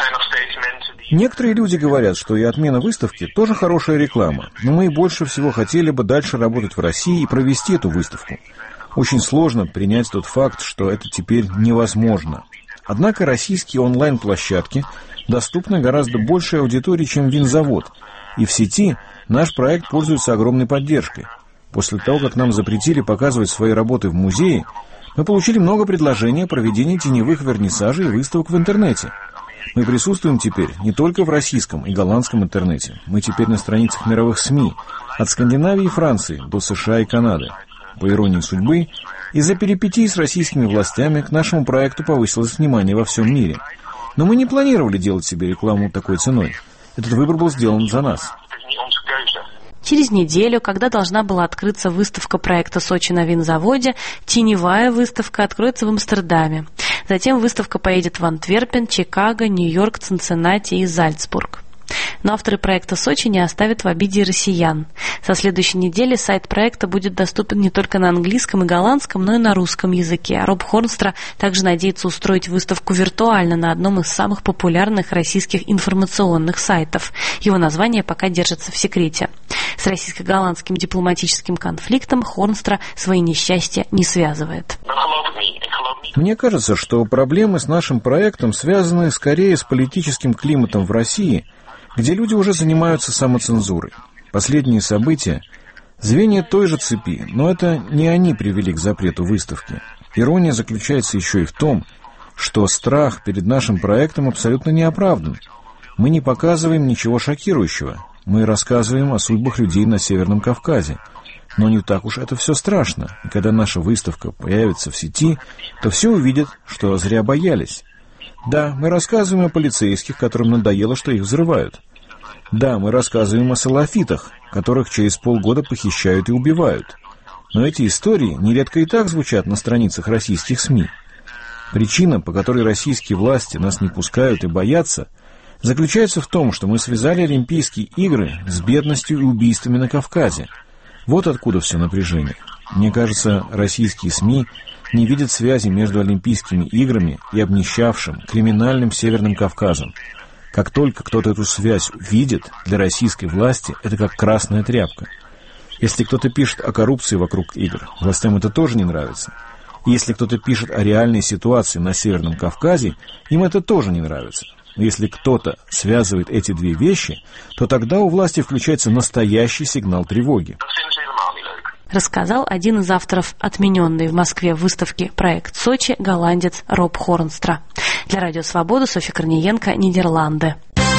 Некоторые люди говорят, что и отмена выставки тоже хорошая реклама, но мы больше всего хотели бы дальше работать в России и провести эту выставку. Очень сложно принять тот факт, что это теперь невозможно. Однако российские онлайн-площадки доступны гораздо большей аудитории, чем Винзавод, и в сети наш проект пользуется огромной поддержкой. После того, как нам запретили показывать свои работы в музее, мы получили много предложений о проведении теневых вернисажей и выставок в интернете. Мы присутствуем теперь не только в российском и голландском интернете. Мы теперь на страницах мировых СМИ, от Скандинавии и Франции до США и Канады. По иронии судьбы, из-за перипетий с российскими властями к нашему проекту повысилось внимание во всем мире. Но мы не планировали делать себе рекламу такой ценой. Этот выбор был сделан за нас. Через неделю, когда должна была открыться выставка проекта «Сочи» на Винзаводе, теневая выставка откроется в Амстердаме. Затем выставка поедет в Антверпен, Чикаго, Нью-Йорк, Цинциннати и Зальцбург. Но авторы проекта «Сочи» не оставят в обиде россиян. Со следующей недели сайт проекта будет доступен не только на английском и голландском, но и на русском языке. Роб Хорнстра также надеется устроить выставку виртуально на одном из самых популярных российских информационных сайтов. Его название пока держится в секрете. С российско-голландским дипломатическим конфликтом Хорнстра свои несчастья не связывает. Мне кажется, что проблемы с нашим проектом связаны скорее с политическим климатом в России, где люди уже занимаются самоцензурой. Последние события — звенья той же цепи, но это не они привели к запрету выставки. Ирония заключается еще и в том, что страх перед нашим проектом абсолютно не оправдан. Мы не показываем ничего шокирующего. Мы рассказываем о судьбах людей на Северном Кавказе. Но не так уж это все страшно. И когда наша выставка появится в сети, то все увидят, что зря боялись. Да, мы рассказываем о полицейских, которым надоело, что их взрывают. Да, мы рассказываем о салафитах, которых через полгода похищают и убивают. Но эти истории нередко и так звучат на страницах российских СМИ. Причина, по которой российские власти нас не пускают и боятся, заключается в том, что мы связали Олимпийские игры с бедностью и убийствами на Кавказе. Вот откуда все напряжение. Мне кажется, российские СМИ не видят связи между Олимпийскими играми и обнищавшим, криминальным Северным Кавказом. Как только кто-то эту связь видит, для российской власти это как красная тряпка. Если кто-то пишет о коррупции вокруг игр, властям это тоже не нравится. И если кто-то пишет о реальной ситуации на Северном Кавказе, им это тоже не нравится. Но если кто-то связывает эти две вещи, то тогда у власти включается настоящий сигнал тревоги. Рассказал один из авторов отмененной в Москве выставки «Проект Сочи» голландец Роб Хорнстра. Для Радио Свобода Софья Корниенко, Нидерланды.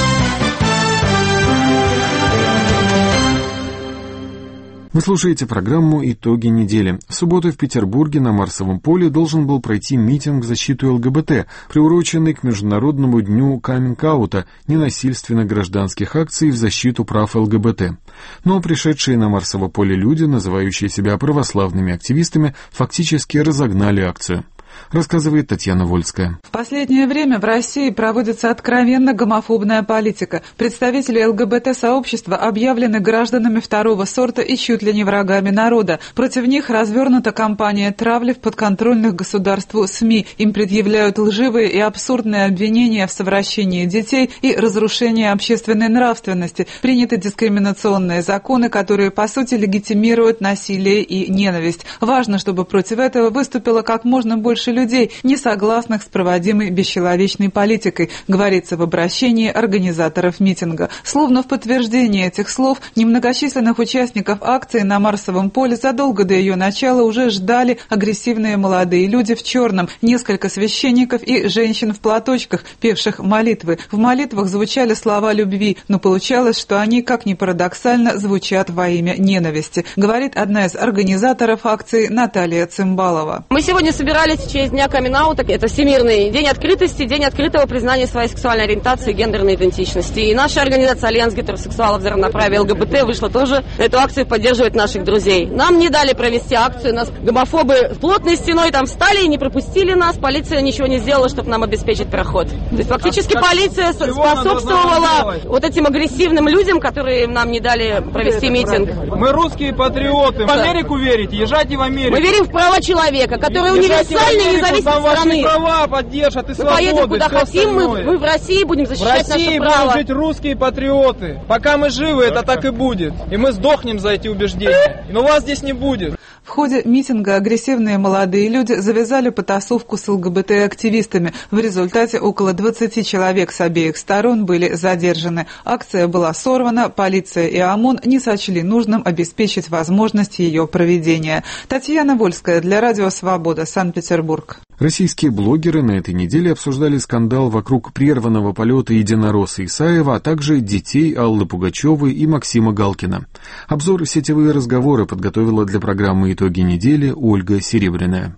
Вы слушаете программу «Итоги недели». В субботу в Петербурге на Марсовом поле должен был пройти митинг в защиту ЛГБТ, приуроченный к Международному дню каминг-аута, ненасильственных гражданских акций в защиту прав ЛГБТ. Но пришедшие на Марсово поле люди, называющие себя православными активистами, фактически разогнали акцию. Рассказывает Татьяна Вольская. В последнее время в России проводится откровенно гомофобная политика. Представители ЛГБТ-сообщества объявлены гражданами второго сорта и чуть ли не врагами народа. Против них развернута кампания травли в подконтрольных государству СМИ. Им предъявляют лживые и абсурдные обвинения в совращении детей и разрушении общественной нравственности. Приняты дискриминационные законы, которые, по сути, легитимируют насилие и ненависть. Важно, чтобы против этого выступило как можно больше людей, не согласных с проводимой бесчеловечной политикой, говорится в обращении организаторов митинга. Словно в подтверждение этих слов, немногочисленных участников акции на Марсовом поле задолго до ее начала уже ждали агрессивные молодые люди в черном, несколько священников и женщин в платочках, певших молитвы. В молитвах звучали слова любви, но получалось, что они, как ни парадоксально, звучат во имя ненависти, говорит одна из организаторов акции Наталья Цимбалова. Мы сегодня собирались в честь Дня камин-аута. Это Всемирный день открытости, день открытого признания своей сексуальной ориентации и гендерной идентичности. И наша организация «Альянс гетеросексуалов за равноправие ЛГБТ» вышла тоже на эту акцию поддерживать наших друзей. Нам не дали провести акцию, нас гомофобы плотной стеной там встали и не пропустили нас. Полиция ничего не сделала, чтобы нам обеспечить проход. То есть фактически полиция способствовала вот этим агрессивным людям, которые нам не дали провести митинг. Мы русские патриоты. В Америку верите? Езжайте в Америку. Мы верим в права человека, который универсальный и независимый там страны. Ваши права поддержат и свободы. Мы поедем куда хотим, мы в России будем защищать наше право. В России будут жить русские патриоты. Пока мы живы, это так и будет. И мы сдохнем за эти убеждения. Но вас здесь не будет. В ходе митинга агрессивные молодые люди завязали потасовку с ЛГБТ-активистами. В результате около 20 человек с обеих сторон были задержаны. Акция была сорвана, полиция и ОМОН не сочли нужным обеспечить возможность ее проведения. Татьяна Вольская для Радио Свобода, Санкт-Петербург. Российские блогеры на этой неделе обсуждали скандал вокруг прерванного полета единоросса Исаева, а также детей Аллы Пугачевой и Максима Галкина. Обзор «Сетевые разговоры» подготовила для программы «Итоги недели» Ольга Серебряная.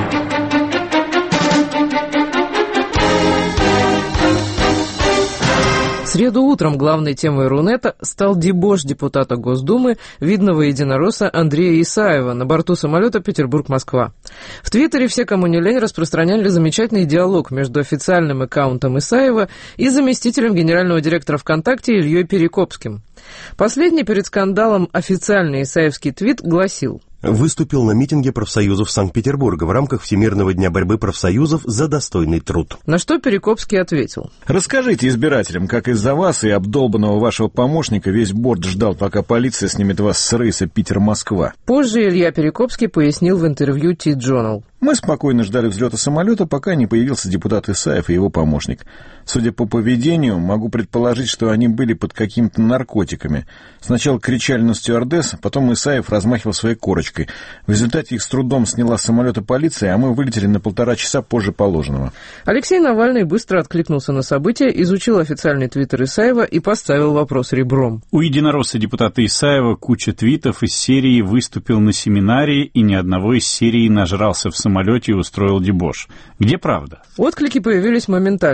В среду утром главной темой Рунета стал дебош депутата Госдумы, видного единоросса Андрея Исаева на борту самолета Петербург-Москва. В Твиттере все, кому не лень, распространяли замечательный диалог между официальным аккаунтом Исаева и заместителем генерального директора ВКонтакте Ильей Перекопским. Последний перед скандалом официальный исаевский твит гласил: выступил на митинге профсоюзов Санкт-Петербурга в рамках Всемирного дня борьбы профсоюзов за достойный труд. На что Перекопский ответил: расскажите избирателям, как из-за вас и обдолбанного вашего помощника весь борт ждал, пока полиция снимет вас с рейса Питер-Москва. Позже Илья Перекопский пояснил в интервью T-Journal. Мы спокойно ждали взлета самолета, пока не появился депутат Исаев и его помощник. Судя по поведению, могу предположить, что они были под какими-то наркотиками. Сначала кричали на стюардесс, потом Исаев размахивал своей корочкой. В результате их с трудом сняла с самолета полиция, а мы вылетели на 1,5 часа позже положенного. Алексей Навальный быстро откликнулся на события, изучил официальный твиттер Исаева и поставил вопрос ребром. У единоросса депутата Исаева куча твитов из серии «Выступил на семинаре» и ни одного из серий «Нажрался в самолете и устроил дебош». Где правда? Отклики появились моментально.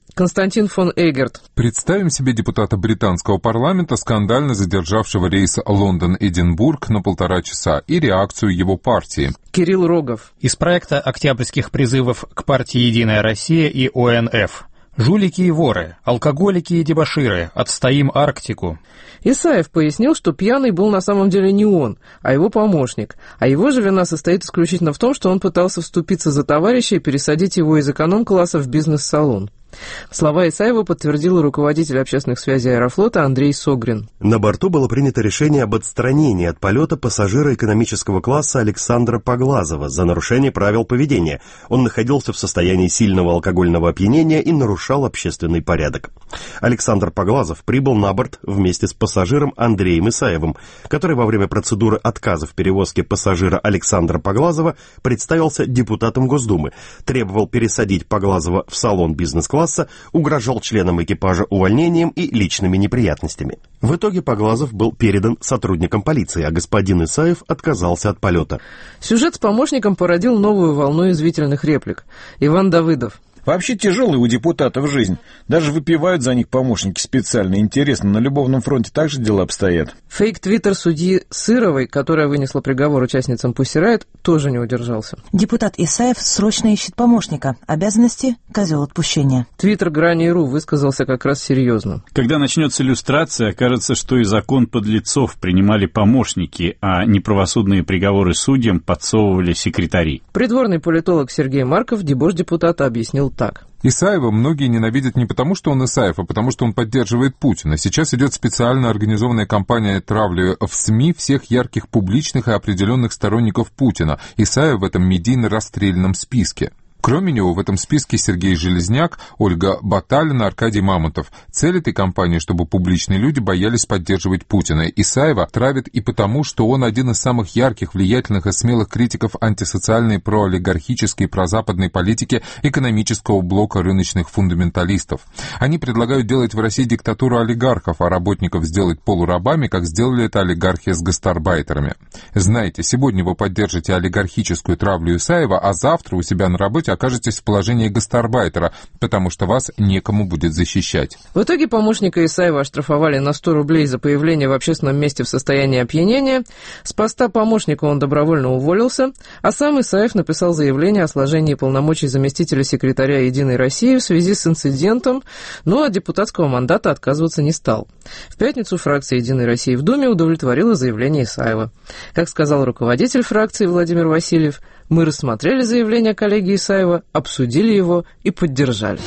Константин фон Эгерт. Представим себе депутата британского парламента, скандально задержавшего рейс Лондон-Эдинбург на 1,5 часа, и реакцию его партии. Кирилл Рогов. Из проекта октябрьских призывов к партии «Единая Россия» и ОНФ. Жулики и воры, алкоголики и дебоширы, отстоим Арктику. Исаев пояснил, что пьяный был на самом деле не он, а его помощник, а его же вина состоит исключительно в том, что он пытался вступиться за товарища и пересадить его из эконом-класса в бизнес-салон. Слова Исаева подтвердил руководитель общественных связей Аэрофлота Андрей Согрин. На борту было принято решение об отстранении от полета пассажира экономического класса Александра Поглазова за нарушение правил поведения. Он находился в состоянии сильного алкогольного опьянения и нарушал общественный порядок. Александр Поглазов прибыл на борт вместе с пассажиром Андреем Исаевым, который во время процедуры отказа в перевозке пассажира Александра Поглазова представился депутатом Госдумы, требовал пересадить Поглазова в салон бизнес-класса, угрожал членам экипажа увольнением и личными неприятностями. В итоге Поглазов был передан сотрудникам полиции, а господин Исаев отказался от полета. Сюжет с помощником породил новую волну извительных реплик. Иван Давыдов. Вообще тяжелая у депутатов жизнь. Даже выпивают за них помощники специально. Интересно, на любовном фронте также дела обстоят. Фейк-твиттер судьи Сыровой, которая вынесла приговор участницам Pussy Riot, тоже не удержался. Депутат Исаев срочно ищет помощника. Обязанности – козел отпущения. Твиттер Грани.ру высказался как раз серьезно. Когда начнется иллюстрация, окажется, что и закон подлецов принимали помощники, а неправосудные приговоры судьям подсовывали секретари. Придворный политолог Сергей Марков дебош депутата объяснил так. Исаева многие ненавидят не потому, что он Исаев, а потому, что он поддерживает Путина. Сейчас идет специально организованная кампания травли в СМИ всех ярких публичных и определенных сторонников Путина. Исаев в этом медийно-расстрельном списке. Кроме него в этом списке Сергей Железняк, Ольга Баталина, Аркадий Мамонтов. Цель этой кампании, чтобы публичные люди боялись поддерживать Путина. Исаева травят и потому, что он один из самых ярких, влиятельных и смелых критиков антисоциальной, проолигархической, прозападной политики экономического блока рыночных фундаменталистов. Они предлагают делать в России диктатуру олигархов, а работников сделать полурабами, как сделали это олигархи с гастарбайтерами. Знаете, сегодня вы поддержите олигархическую травлю Исаева, а завтра у себя на работе окажетесь в положении гастарбайтера, потому что вас некому будет защищать. В итоге помощника Исаева оштрафовали на 100 рублей за появление в общественном месте в состоянии опьянения. С поста помощника он добровольно уволился, а сам Исаев написал заявление о сложении полномочий заместителя секретаря «Единой России» в связи с инцидентом, но от депутатского мандата отказываться не стал. В пятницу фракция «Единой России» в Думе удовлетворила заявление Исаева. Как сказал руководитель фракции Владимир Васильев, мы рассмотрели заявление коллеги Исаева, обсудили его и поддержали.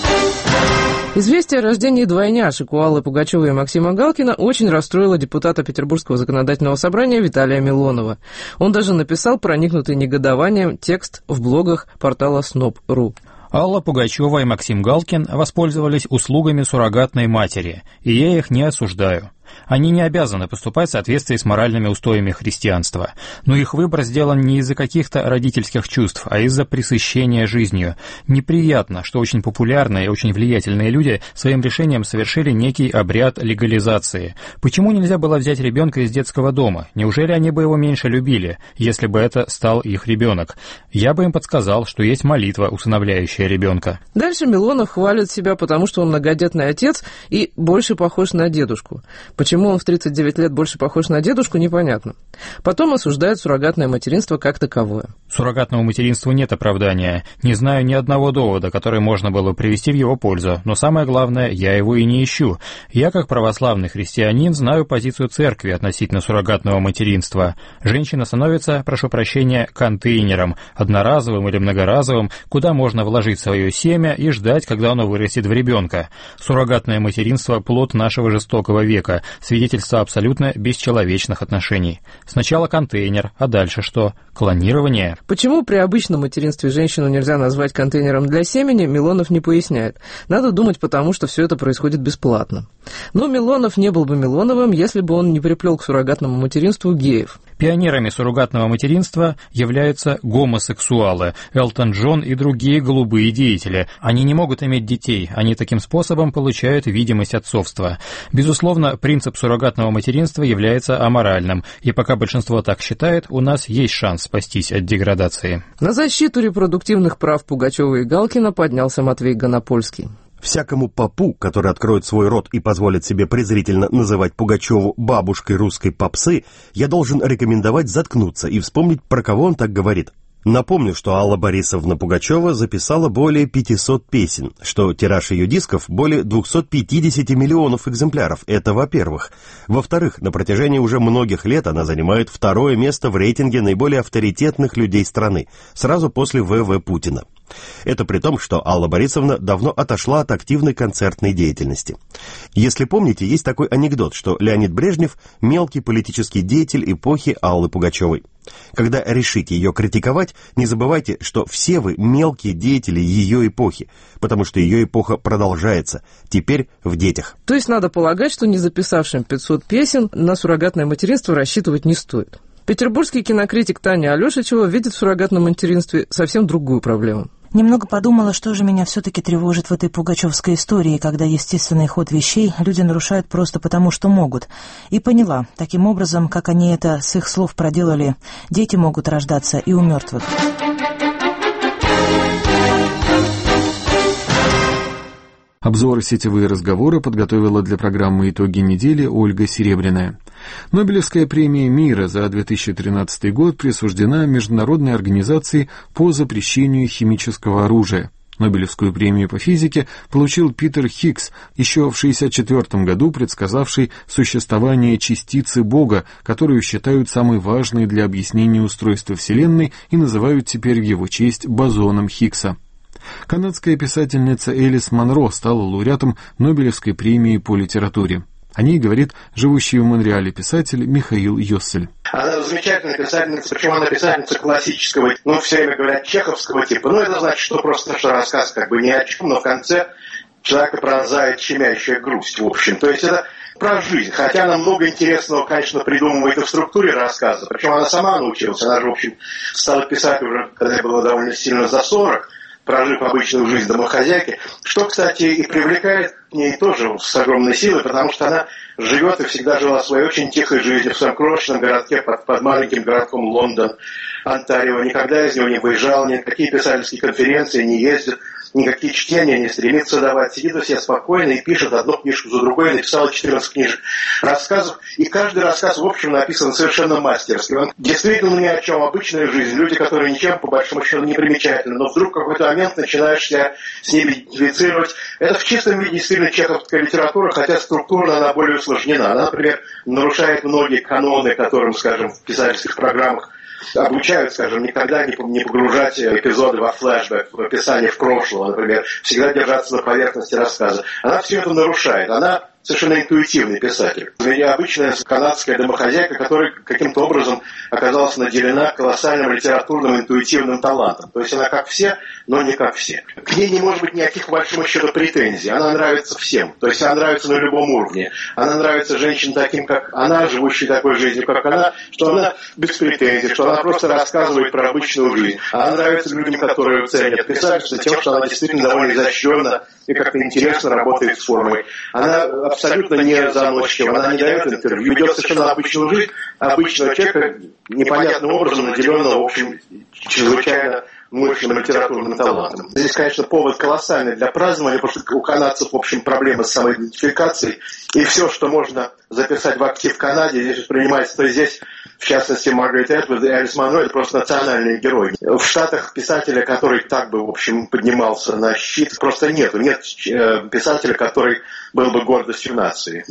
Известие о рождении двойняшек у Аллы Пугачевой и Максима Галкина очень расстроило депутата Петербургского законодательного собрания Виталия Милонова. Он даже написал проникнутый негодованием текст в блогах портала Snob.ru. Алла Пугачева и Максим Галкин воспользовались услугами суррогатной матери, и я их не осуждаю. Они не обязаны поступать в соответствии с моральными устоями христианства, но их выбор сделан не из-за каких-то родительских чувств, а из-за пресыщения жизнью. Неприятно, что очень популярные и очень влиятельные люди своим решением совершили некий обряд легализации. Почему нельзя было взять ребенка из детского дома? Неужели они бы его меньше любили, если бы это стал их ребенок? Я бы им подсказал, что есть молитва, усыновляющая ребенка. Дальше Милонов хвалит себя, потому что он многодетный отец и больше похож на дедушку. Почему он в 39 лет больше похож на дедушку, непонятно. Потом осуждает суррогатное материнство как таковое. Суррогатному материнству нет оправдания. Не знаю ни одного довода, который можно было привести в его пользу. Но самое главное, я его и не ищу. Я, как православный христианин, знаю позицию церкви относительно суррогатного материнства. Женщина становится, прошу прощения, контейнером, одноразовым или многоразовым, куда можно вложить свое семя и ждать, когда оно вырастет в ребенка. Суррогатное материнство – плод нашего жестокого века, свидетельство абсолютно бесчеловечных отношений. Сначала контейнер, а дальше что? Клонирование. Почему при обычном материнстве женщину нельзя назвать контейнером для семени, Милонов не поясняет. Надо думать, потому что все это происходит бесплатно. Но Милонов не был бы Милоновым, если бы он не приплел к суррогатному материнству геев. Пионерами суррогатного материнства являются гомосексуалы, Элтон Джон и другие голубые деятели. Они не могут иметь детей, они таким способом получают видимость отцовства. Безусловно, принцип суррогатного материнства является аморальным, и пока большинство так считает, у нас есть шанс спастись от деградации. На защиту репродуктивных прав Пугачева и Галкина поднялся Матвей Гонопольский. Всякому попу, который откроет свой рот и позволит себе презрительно называть Пугачеву бабушкой русской попсы, я должен рекомендовать заткнуться и вспомнить, про кого он так говорит. Напомню, что Алла Борисовна Пугачева записала более 500 песен, что тираж ее дисков более 250 миллионов экземпляров. Это во-первых. Во-вторых, на протяжении уже многих лет она занимает второе место в рейтинге наиболее авторитетных людей страны, сразу после В.В. Путина. Это при том, что Алла Борисовна давно отошла от активной концертной деятельности. Если помните, есть такой анекдот, что Леонид Брежнев – мелкий политический деятель эпохи Аллы Пугачевой. Когда решите ее критиковать, не забывайте, что все вы мелкие деятели ее эпохи, потому что ее эпоха продолжается, теперь в детях. То есть надо полагать, что не записавшим 500 песен на суррогатное материнство рассчитывать не стоит. Петербургский кинокритик Таня Алешичева видит в суррогатном материнстве совсем другую проблему. Немного подумала, что же меня все-таки тревожит в этой пугачевской истории, когда естественный ход вещей люди нарушают просто потому, что могут. И поняла, таким образом, как они это с их слов проделали, дети могут рождаться и у мертвых. Обзор «Сетевые разговоры» подготовила для программы «Итоги недели» Ольга Серебряная. Нобелевская премия мира за 2013 год присуждена Международной организации по запрещению химического оружия. Нобелевскую премию по физике получил Питер Хиггс, еще в 1964 году предсказавший существование частицы Бога, которую считают самой важной для объяснения устройства Вселенной и называют теперь в его честь бозоном Хиггса. Канадская писательница Элис Монро стала лауреатом Нобелевской премии по литературе. О ней говорит живущий в Монреале писатель Михаил Йоссель. Она замечательная писательница, причем она писательница классического, все время говорят, чеховского типа. Это значит, что просто что рассказ как бы ни о чем, но в конце человека пронзает щемящая грусть, в общем. То есть это про жизнь, хотя она много интересного, конечно, придумывает и в структуре рассказа. Причем она сама научилась, она же, в общем, стала писать уже, когда ей было довольно сильно за 40, прожив обычную жизнь домохозяйки, что, кстати, и привлекает к ней тоже с огромной силой, потому что она живет и всегда жила своей очень тихой жизнью в своем крошечном городке под маленьким городком Лондон, Онтарио, никогда из него не выезжал, ни на какие писательские конференции не ездит, никакие чтения не стремится давать, сидит у себя спокойно и пишет одну книжку за другой, написала 14 книжек рассказов, и каждый рассказ, в общем, написан совершенно мастерски. Он действительно ни о чем, обычная жизнь, люди, которые ничем, по большому счету, не примечательны, но вдруг в какой-то момент начинаешь себя с ними идентифицировать. Это в чистом виде действительно чеховская литература, хотя структурно она более усложнена. Она, например, нарушает многие каноны, которым, скажем, в писательских программах обучают, скажем, никогда не погружать эпизоды во флешбэк, в описание в прошлого, например, всегда держаться на поверхности рассказа. Она все это нарушает. Она совершенно интуитивный писатель. Необычная канадская домохозяйка, которая каким-то образом оказалась наделена колоссальным литературным интуитивным талантом. То есть она как все, но не как все. К ней не может быть никаких, по большому счету, претензий. Она нравится всем. То есть она нравится на любом уровне. Она нравится женщинам таким, как она, живущей такой жизнью, как она, что она без претензий, что она просто рассказывает про обычную жизнь. Она нравится людям, которые ценят писательство тем, что она действительно довольно изощренно и как-то интересно работает с формой. Она абсолютно не заносчива, она не дает интервью, ведет совершенно обычную жизнь, обычного человека, непонятным образом наделенного, в общем, чрезвычайно мощным литературным талантом. Здесь, конечно, повод колоссальный для празднования, потому что у канадцев, в общем, проблемы с самоидентификацией, и все, что можно записать в актив в Канаде, здесь воспринимается, то есть здесь, в частности, Маргарет Этвуд и Элис Монро, это просто национальные герои. В Штатах писателя, который так бы, в общем, поднимался на щит, просто нету. Нет писателя, который был бы гордостью нации.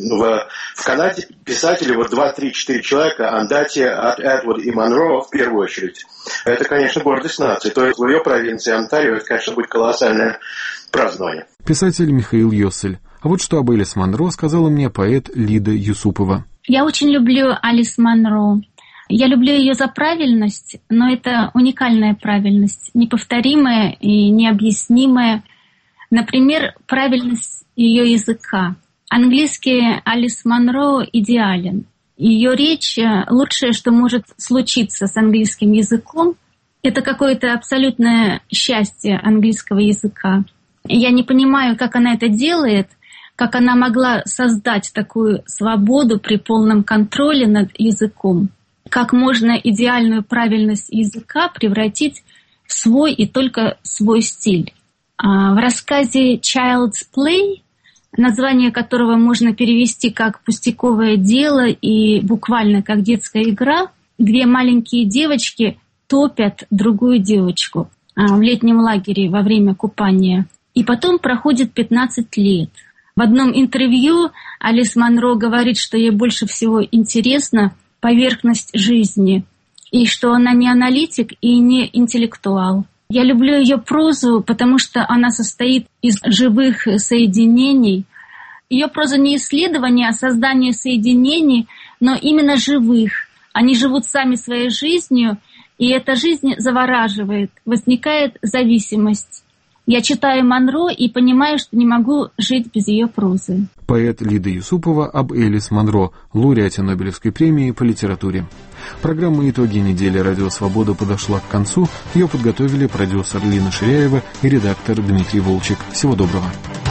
В Канаде писатели, 2, 3, 4 человека, Андати, Этвуд и Монро, в первую очередь, это, конечно, гордость нации. То есть в ее провинции Онтарио, это, конечно, будет колоссальное празднование. Писатель Михаил Йоссель. А вот что об Элис Монро сказала мне поэт Лида Юсупова. Я очень люблю Элис Монро. Я люблю ее за правильность, но это уникальная правильность, неповторимая и необъяснимая. Например, правильность ее языка. Английский Элис Монро идеален. Ее речь — лучшее, что может случиться с английским языком. Это какое-то абсолютное счастье английского языка. Я не понимаю, как она это делает, как она могла создать такую свободу при полном контроле над языком. Как можно идеальную правильность языка превратить в свой и только свой стиль. В рассказе «Child's Play», название которого можно перевести как «пустяковое дело» и буквально как «детская игра», две маленькие девочки топят другую девочку в летнем лагере во время купания. И потом проходит 15 лет. В одном интервью Алис Манро говорит, что ей больше всего интересна поверхность жизни, и что она не аналитик и не интеллектуал. Я люблю ее прозу, потому что она состоит из живых соединений. Ее проза не исследование, а создание соединений, но именно живых. Они живут сами своей жизнью, и эта жизнь завораживает, возникает зависимость. Я читаю Манро и понимаю, что не могу жить без ее прозы. Поэт Лида Юсупова об Элис Манро, лауреате Нобелевской премии по литературе. Программа «Итоги недели. Радио Свобода» подошла к концу. Ее подготовили продюсер Лина Ширяева и редактор Дмитрий Волчек. Всего доброго.